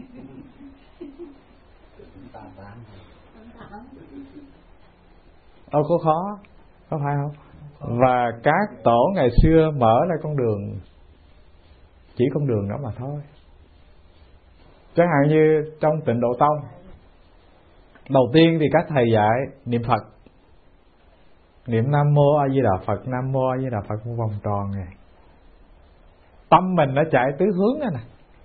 Ồ, có khó, có phải không? Và các tổ ngày xưa mở ra con đường, chỉ con đường đó mà thôi. Chẳng hạn như trong Tịnh Độ Tông, đầu tiên thì các thầy dạy niệm Phật, niệm Nam Mô A Di Đà Phật, Nam Mô A Di Đà Phật một vòng tròn này. Tâm mình nó chạy tứ hướng này nè.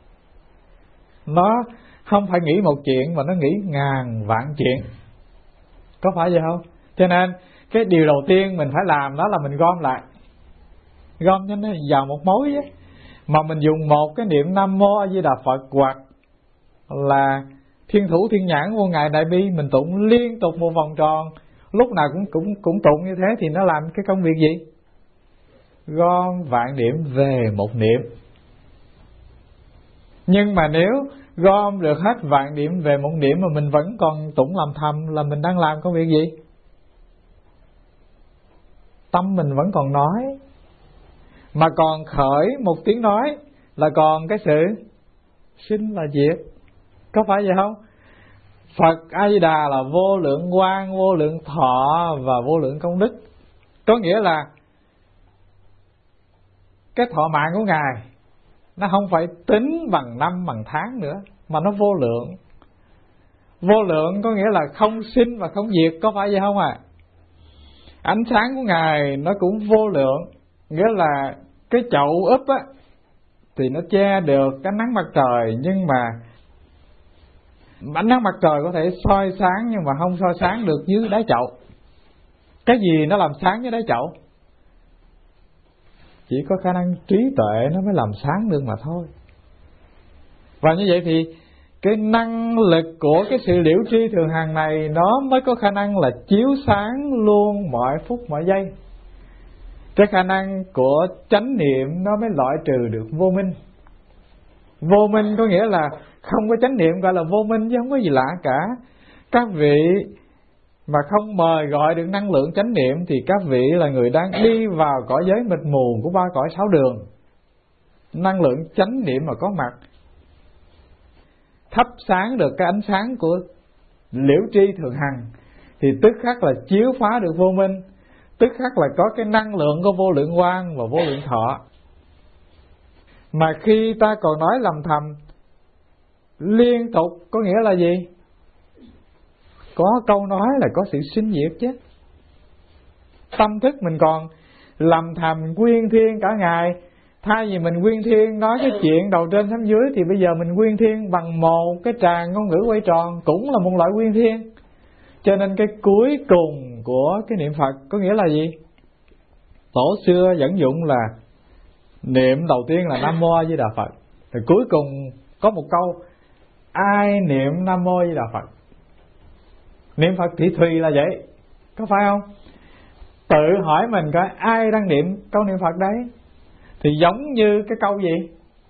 Nó không phải nghĩ một chuyện mà nó nghĩ ngàn vạn chuyện. Có phải vậy không? Cho nên cái điều đầu tiên mình phải làm đó là mình gom lại, gom cho nó vào một mối ấy. Mà mình dùng một cái niệm Nam Mô A Di Đà Phật hoặc là Thiên Thủ Thiên Nhãn Vô Ngại Đại Bi, mình tụng liên tục một vòng tròn, lúc nào cũng cũng cũng tụng như thế, thì nó làm cái công việc gì? Gom vạn niệm về một niệm. Nhưng mà nếu gom được hết vạn niệm về một niệm mà mình vẫn còn tụng làm thầm, là mình đang làm công việc gì? Tâm mình vẫn còn nói, mà còn khởi một tiếng nói là còn cái sự sinh là diệt. Có phải vậy không? Phật A Di Đà là vô lượng quang, vô lượng thọ và vô lượng công đức. Có nghĩa là cái thọ mạng của Ngài nó không phải tính bằng năm bằng tháng nữa, mà nó vô lượng. Vô lượng có nghĩa là không sinh và không diệt. Có phải vậy không ạ? À? Ánh sáng của Ngài nó cũng vô lượng, nghĩa là cái chậu úp á thì nó che được cái nắng mặt trời, nhưng mà ánh nắng mặt trời có thể soi sáng nhưng mà không soi sáng được dưới đáy chậu. Cái gì nó làm sáng dưới đáy chậu? Chỉ có khả năng trí tuệ nó mới làm sáng được mà thôi. Và như vậy thì cái năng lực của cái sự liễu tri thường hằng này nó mới có khả năng là chiếu sáng luôn mọi phút mọi giây. Cái khả năng của chánh niệm nó mới loại trừ được vô minh. Vô minh có nghĩa là không có chánh niệm gọi là vô minh, chứ không có gì lạ cả. Các vị mà không mời gọi được năng lượng chánh niệm thì các vị là người đang đi vào cõi giới mịt mù của ba cõi sáu đường. Năng lượng chánh niệm mà có mặt thắp sáng được cái ánh sáng của liễu tri thường hằng thì tức khắc là chiếu phá được vô minh, tức khắc là có cái năng lượng của vô lượng quang và vô lượng thọ. Mà khi ta còn nói lầm thầm liên tục có nghĩa là gì? Có câu nói là có sự sinh diệt chứ. Tâm thức mình còn lầm thầm quyên thiên cả ngày. Thay vì mình quyên thiên nói cái chuyện đầu trên xuống dưới, thì bây giờ mình quyên thiên bằng một cái tràng ngôn ngữ quay tròn, cũng là một loại quyên thiên. Cho nên cái cuối cùng của cái niệm Phật có nghĩa là gì? Tổ xưa dẫn dụng là niệm đầu tiên là Nam Mô A Di Đà Phật, rồi cuối cùng có một câu ai niệm Nam Mô A Di Đà Phật. Niệm Phật thị thùy là vậy, có phải không? Tự hỏi mình coi ai đang niệm câu niệm Phật đấy. Thì giống như cái câu gì?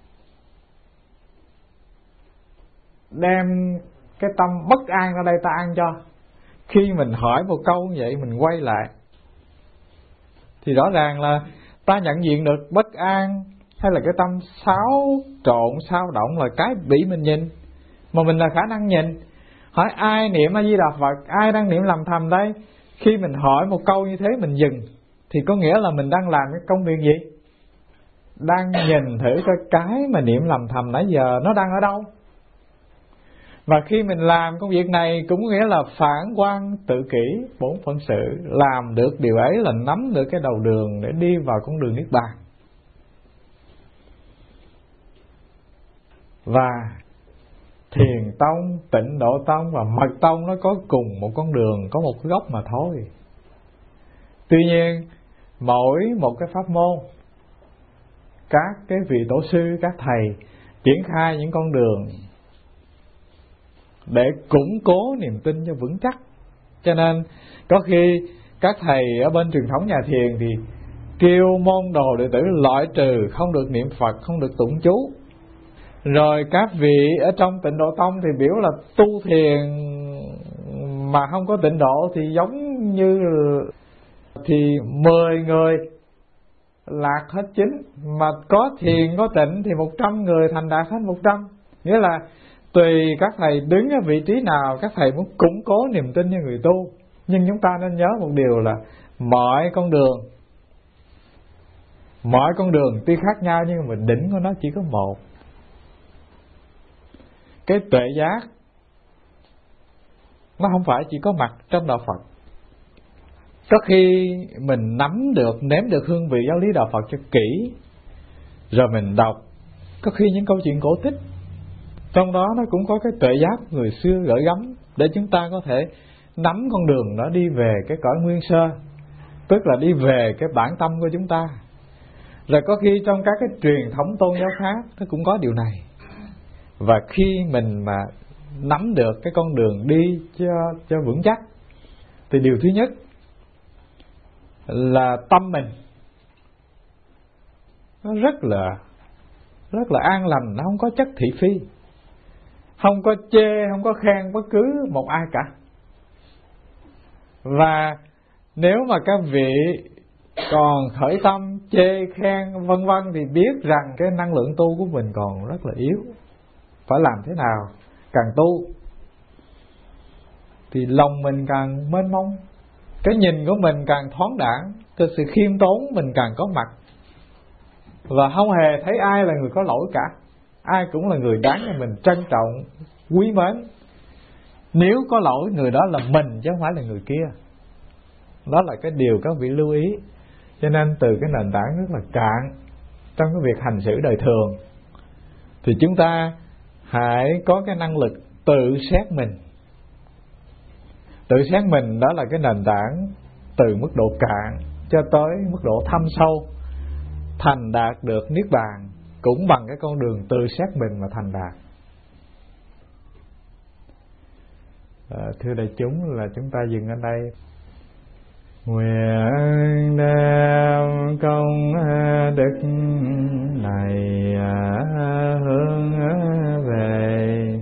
Đem cái tâm bất an ra đây ta an cho. Khi mình hỏi một câu như vậy, mình quay lại thì rõ ràng là ta nhận diện được bất an hay là cái tâm xáo trộn, xao động là cái bị mình nhìn, mà mình là khả năng nhìn. Hỏi ai niệm A Di Đà Phật, ai đang niệm lầm thầm đây? Khi mình hỏi một câu như thế mình dừng, thì có nghĩa là mình đang làm cái công việc gì? Đang nhìn thử coi cái mà niệm lầm thầm nãy giờ nó đang ở đâu. Và khi mình làm công việc này cũng nghĩa là phản quan tự kỷ, bổn phận sự. Làm được điều ấy là nắm được cái đầu đường để đi vào con đường Niết Bàn. Và Thiền Tông, Tịnh Độ Tông và Mật Tông nó có cùng một con đường, có một cái gốc mà thôi. Tuy nhiên mỗi một cái pháp môn, các cái vị tổ sư, các thầy triển khai những con đường để củng cố niềm tin cho vững chắc. Cho nên có khi các thầy ở bên truyền thống nhà thiền thì kêu môn đồ đệ tử loại trừ, không được niệm Phật, không được tụng chú. Rồi các vị ở trong Tịnh Độ Tông thì biểu là tu thiền mà không có tịnh độ thì giống như thì mười người lạc hết chín, mà có thiền có tịnh thì một trăm người thành đạt hết một trăm. Nghĩa là tùy các thầy đứng ở vị trí nào, các thầy muốn củng cố niềm tin cho người tu. Nhưng chúng ta nên nhớ một điều là mọi con đường Mọi con đường tuy khác nhau nhưng mà đỉnh của nó chỉ có một. Cái tuệ giác nó không phải chỉ có mặt trong đạo Phật. Có khi mình nắm được, nếm được hương vị giáo lý đạo Phật cho kỹ, rồi mình đọc có khi những câu chuyện cổ tích, trong đó nó cũng có cái tuệ giác người xưa gửi gắm, để chúng ta có thể nắm con đường đó đi về cái cõi nguyên sơ, tức là đi về cái bản tâm của chúng ta. Rồi có khi trong các cái truyền thống tôn giáo khác nó cũng có điều này. Và khi mình mà nắm được cái con đường đi cho, cho vững chắc, thì điều thứ nhất là tâm mình nó rất là rất là an lành, nó không có chất thị phi, không có chê, không có khen bất cứ một ai cả. Và nếu mà các vị còn khởi tâm chê khen vân vân thì biết rằng cái năng lượng tu của mình còn rất là yếu. Phải làm thế nào? Càng tu thì lòng mình càng mênh mông, cái nhìn của mình càng thoáng đãng, cái sự khiêm tốn mình càng có mặt, và không hề thấy ai là người có lỗi cả. Ai cũng là người đáng để mình trân trọng, quý mến. Nếu có lỗi, người đó là mình chứ không phải là người kia. Đó là cái điều các vị lưu ý. Cho nên từ cái nền tảng rất là cạn trong cái việc hành xử đời thường, thì chúng ta hãy có cái năng lực tự xét mình. Tự xét mình đó là cái nền tảng từ mức độ cạn cho tới mức độ thâm sâu, thành đạt được niết bàn cũng bằng cái con đường tự xét mình mà thành đạt. À, thưa đại chúng, là chúng ta dừng ở đây. Nguyện đem công đức này hướng về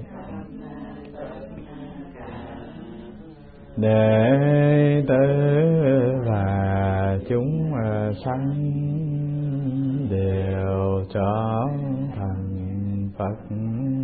đệ tử và chúng sanh đều trở thành Phật